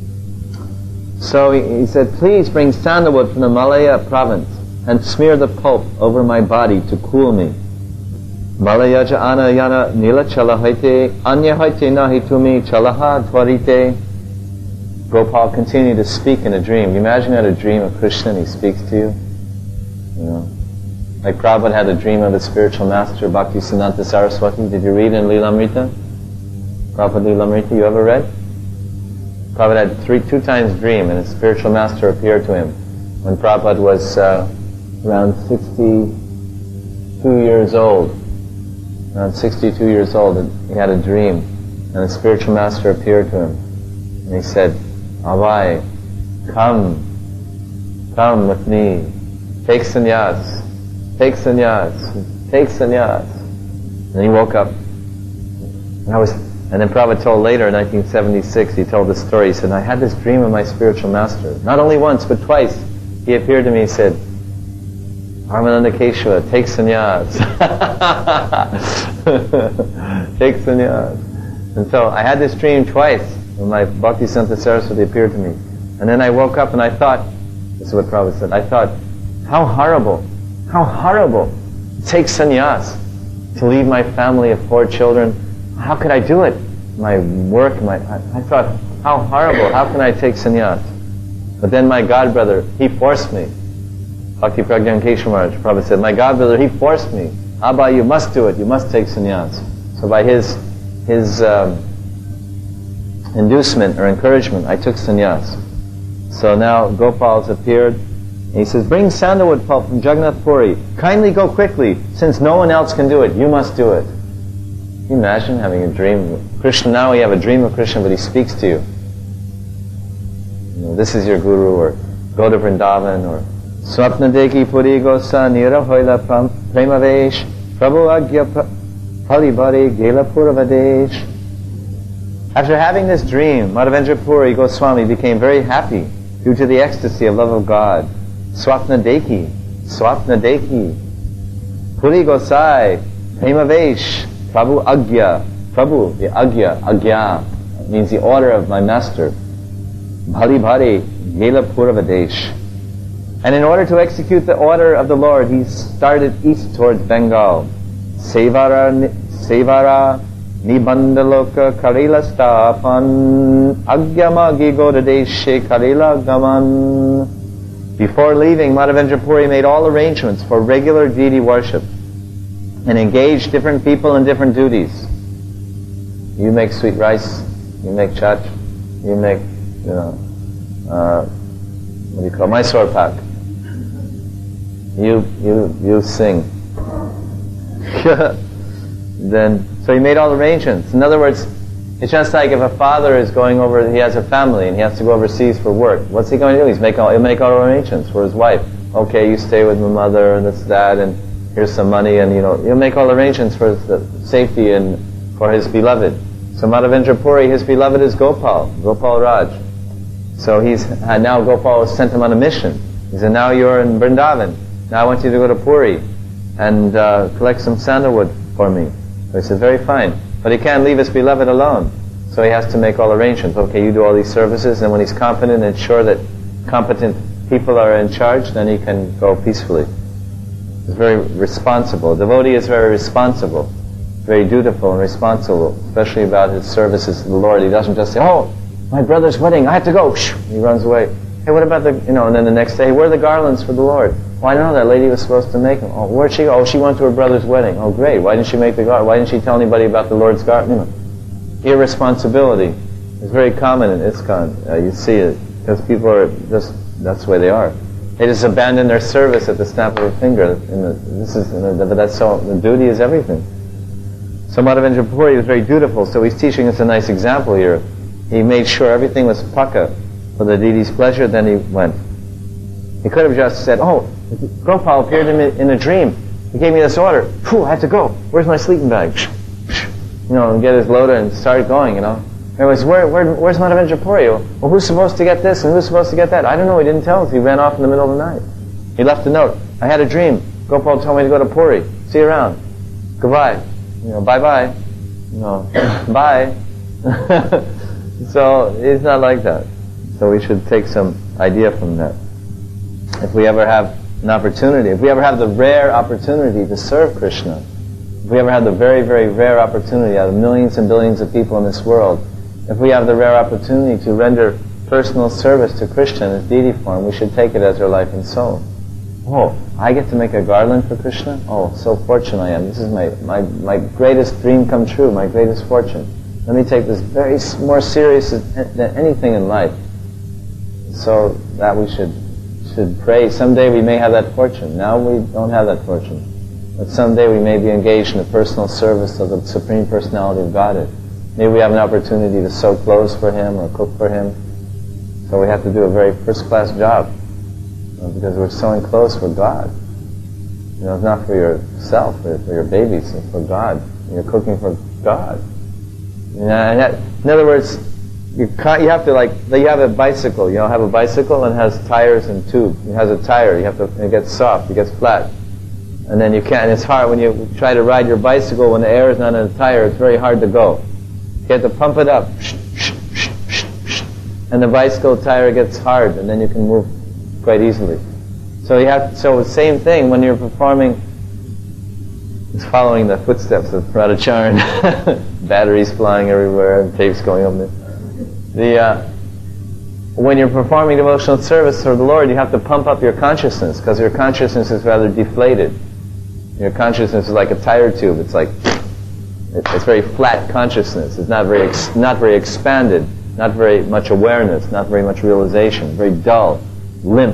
[SPEAKER 1] So he said, please bring sandalwood from the Malaya province and smear the pulp over my body to cool me. Malaya ana yana nila chalahaite anya haite nahi tumi chalaha dvarite. Gopal continued to speak in a dream. You imagine you had a dream of Krishna and he speaks to you? Like Prabhupada had a dream of the spiritual master, Bhaktisiddhanta Saraswati. Did you read in Lilamrita? Prabhupada Lilamrita, you ever read? Prabhupada had 2 times dream, and his spiritual master appeared to him when Prabhupada was around 62 years old. Around 62 years old, and he had a dream, and the spiritual master appeared to him, and he said, Avai, come with me, take sannyas. Take sannyas. Take sannyas. And he woke up. And then Prabhupada told later in 1976, he told this story. He said, I had this dream of my spiritual master. Not only once, but twice. He appeared to me and said, Ramananda Keshava, take sannyas. Take sannyas. And so I had this dream twice when my Bhaktisiddhanta Saraswati appeared to me. And then I woke up and I thought, this is what Prabhupada said, I thought, how horrible to take sannyas, to leave my family of 4 children. How could I do it? My work, I thought, how horrible, how can I take sannyas? But then my godbrother, he forced me. Bhakti Pragyan Keshav Maharaj, Prabhupada said, my godbrother, he forced me. Abba, you must do it, you must take sannyas. So by his inducement or encouragement, I took sannyas. So now Gopal's appeared, and he says, bring sandalwood pulp from Jagannath Puri. Kindly go quickly, since no one else can do it. You must do it. Can you imagine having a dream of Krishna? Now you have a dream of Krishna, but he speaks to you. This is your guru, or go to Vrindavan, or Swapna Deki Puri Gosa Nira Hoila Premavesh Prabhu Agya Palibari Gela Puravadesh. After having this dream, Madhavendra Puri Goswami became very happy due to the ecstasy of love of God. Swapna Deki, Puri Gosai, Premavesh, Prabhu Agya, Prabhu, the Agya means the order of my master. Bhali Bhari, Gela Puravadesh. And in order to execute the order of the Lord, he started east towards Bengal. Sevara Nibandaloka Karila Stapan Agyamagi Godadeshe Karila Gaman. Before leaving, Madhavendra Puri made all arrangements for regular deity worship and engaged different people in different duties. You make sweet rice, you make chat, you make, what do you call Mysore pak. You sing. Then, so he made all arrangements. In other words, it's just like if a father is going over, he has a family and he has to go overseas for work. What's he going to do? He'll make all arrangements for his wife. Okay, you stay with my mother and this, that, and here's some money, and he'll make all arrangements for the safety and for his beloved. So Madhavendra Puri, his beloved is Gopal Raj. So now Gopal has sent him on a mission. He said, now you're in Vrindavan. Now I want you to go to Puri and collect some sandalwood for me. So he said, very fine. But he can't leave his beloved alone. So he has to make all arrangements. Okay, you do all these services, and when he's competent and sure that competent people are in charge, then he can go peacefully. He's very responsible. A devotee is very responsible, very dutiful and responsible, especially about his services to the Lord. He doesn't just say, oh, my brother's wedding, I have to go. He runs away. Hey, what about and then the next day, where are the garlands for the Lord? Oh, I don't know, that lady was supposed to make them. Oh, where'd she go? Oh, she went to her brother's wedding. Oh, great. Why didn't she make the garland? Why didn't she tell anybody about the Lord's garland? Irresponsibility is very common in ISKCON. You see it, because people are just, that's the way they are. They just abandon their service at the snap of a finger. But that's so, the duty is everything. So Madhavendra Puri was very dutiful, so he's teaching us a nice example here. He made sure everything was pakka for the deity's pleasure, then he went. He could have just said, oh, Gopal appeared in a dream. He gave me this order. Phew, I have to go. Where's my sleeping bag? And get his load and start going, Anyways, where's Madhavendra Puri? Well, who's supposed to get this and who's supposed to get that? I don't know, he didn't tell us. He ran off in the middle of the night. He left a note. I had a dream. Gopal told me to go to Puri. See you around. Goodbye. Bye-bye. Bye. So, it's not like that. So we should take some idea from that. If we ever have an opportunity, if we ever have the rare opportunity to serve Krishna, if we ever have the very, very rare opportunity out of millions and billions of people in this world, if we have the rare opportunity to render personal service to Krishna in his deity form, we should take it as our life and soul. Oh, I get to make a garland for Krishna? Oh, so fortunate I am. This is my greatest dream come true, my greatest fortune. Let me take this more serious than anything in life. So that we should pray. Someday we may have that fortune. Now we don't have that fortune. But someday we may be engaged in the personal service of the Supreme Personality of Godhead. Maybe we have an opportunity to sew clothes for Him or cook for Him. So we have to do a very first-class job. Because we're sewing clothes for God. It's not for yourself, for your babies, it's for God. You're cooking for God. In other words, you have to you have a bicycle. Have a bicycle and it has tires and tube. It has a tire. It gets soft. It gets flat. And then you can't. And it's hard when you try to ride your bicycle when the air is not in the tire. It's very hard to go. You have to pump it up, and the bicycle tire gets hard, and then you can move quite easily. So the same thing when you're performing. It's following the footsteps of Radhacharan. Batteries flying everywhere, and tapes going on there. When you're performing devotional service for the Lord, you have to pump up your consciousness, because your consciousness is rather deflated. Your consciousness is like a tire tube. It's very flat consciousness. It's not very expanded, not very much awareness, not very much realization. Very dull, limp,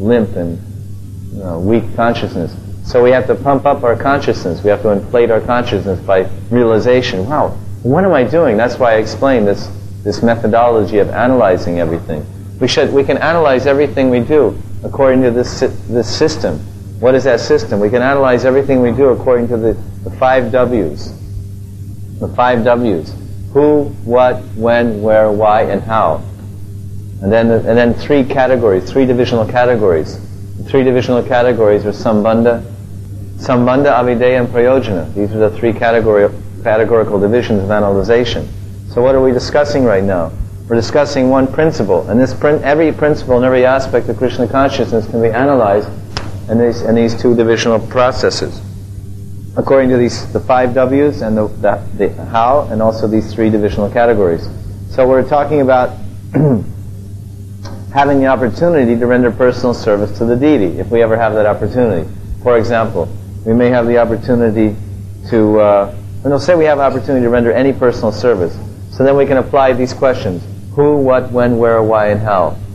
[SPEAKER 1] and weak consciousness. So we have to pump up our consciousness. We have to inflate our consciousness by realization. Wow, what am I doing? That's why I explained this methodology of analyzing everything. We can analyze everything we do according to this system. What is that system? We can analyze everything we do according to the 5 W's. The 5 W's. Who, what, when, where, why, and how. And then 3 categories, 3 divisional categories. The 3 divisional categories are Sambandha, Avideya, and Prayojana. These are the 3 categorical divisions of analyzation. So what are we discussing right now? We're discussing one principle, and every principle and every aspect of Krishna consciousness can be analyzed in these 2 divisional processes, according to the 5 W's and the how, and also these 3 divisional categories. So we're talking about having the opportunity to render personal service to the deity, if we ever have that opportunity. For example, we may have the opportunity to, say we have an opportunity to render any personal service. So then we can apply these questions: who, what, when, where, why, and how.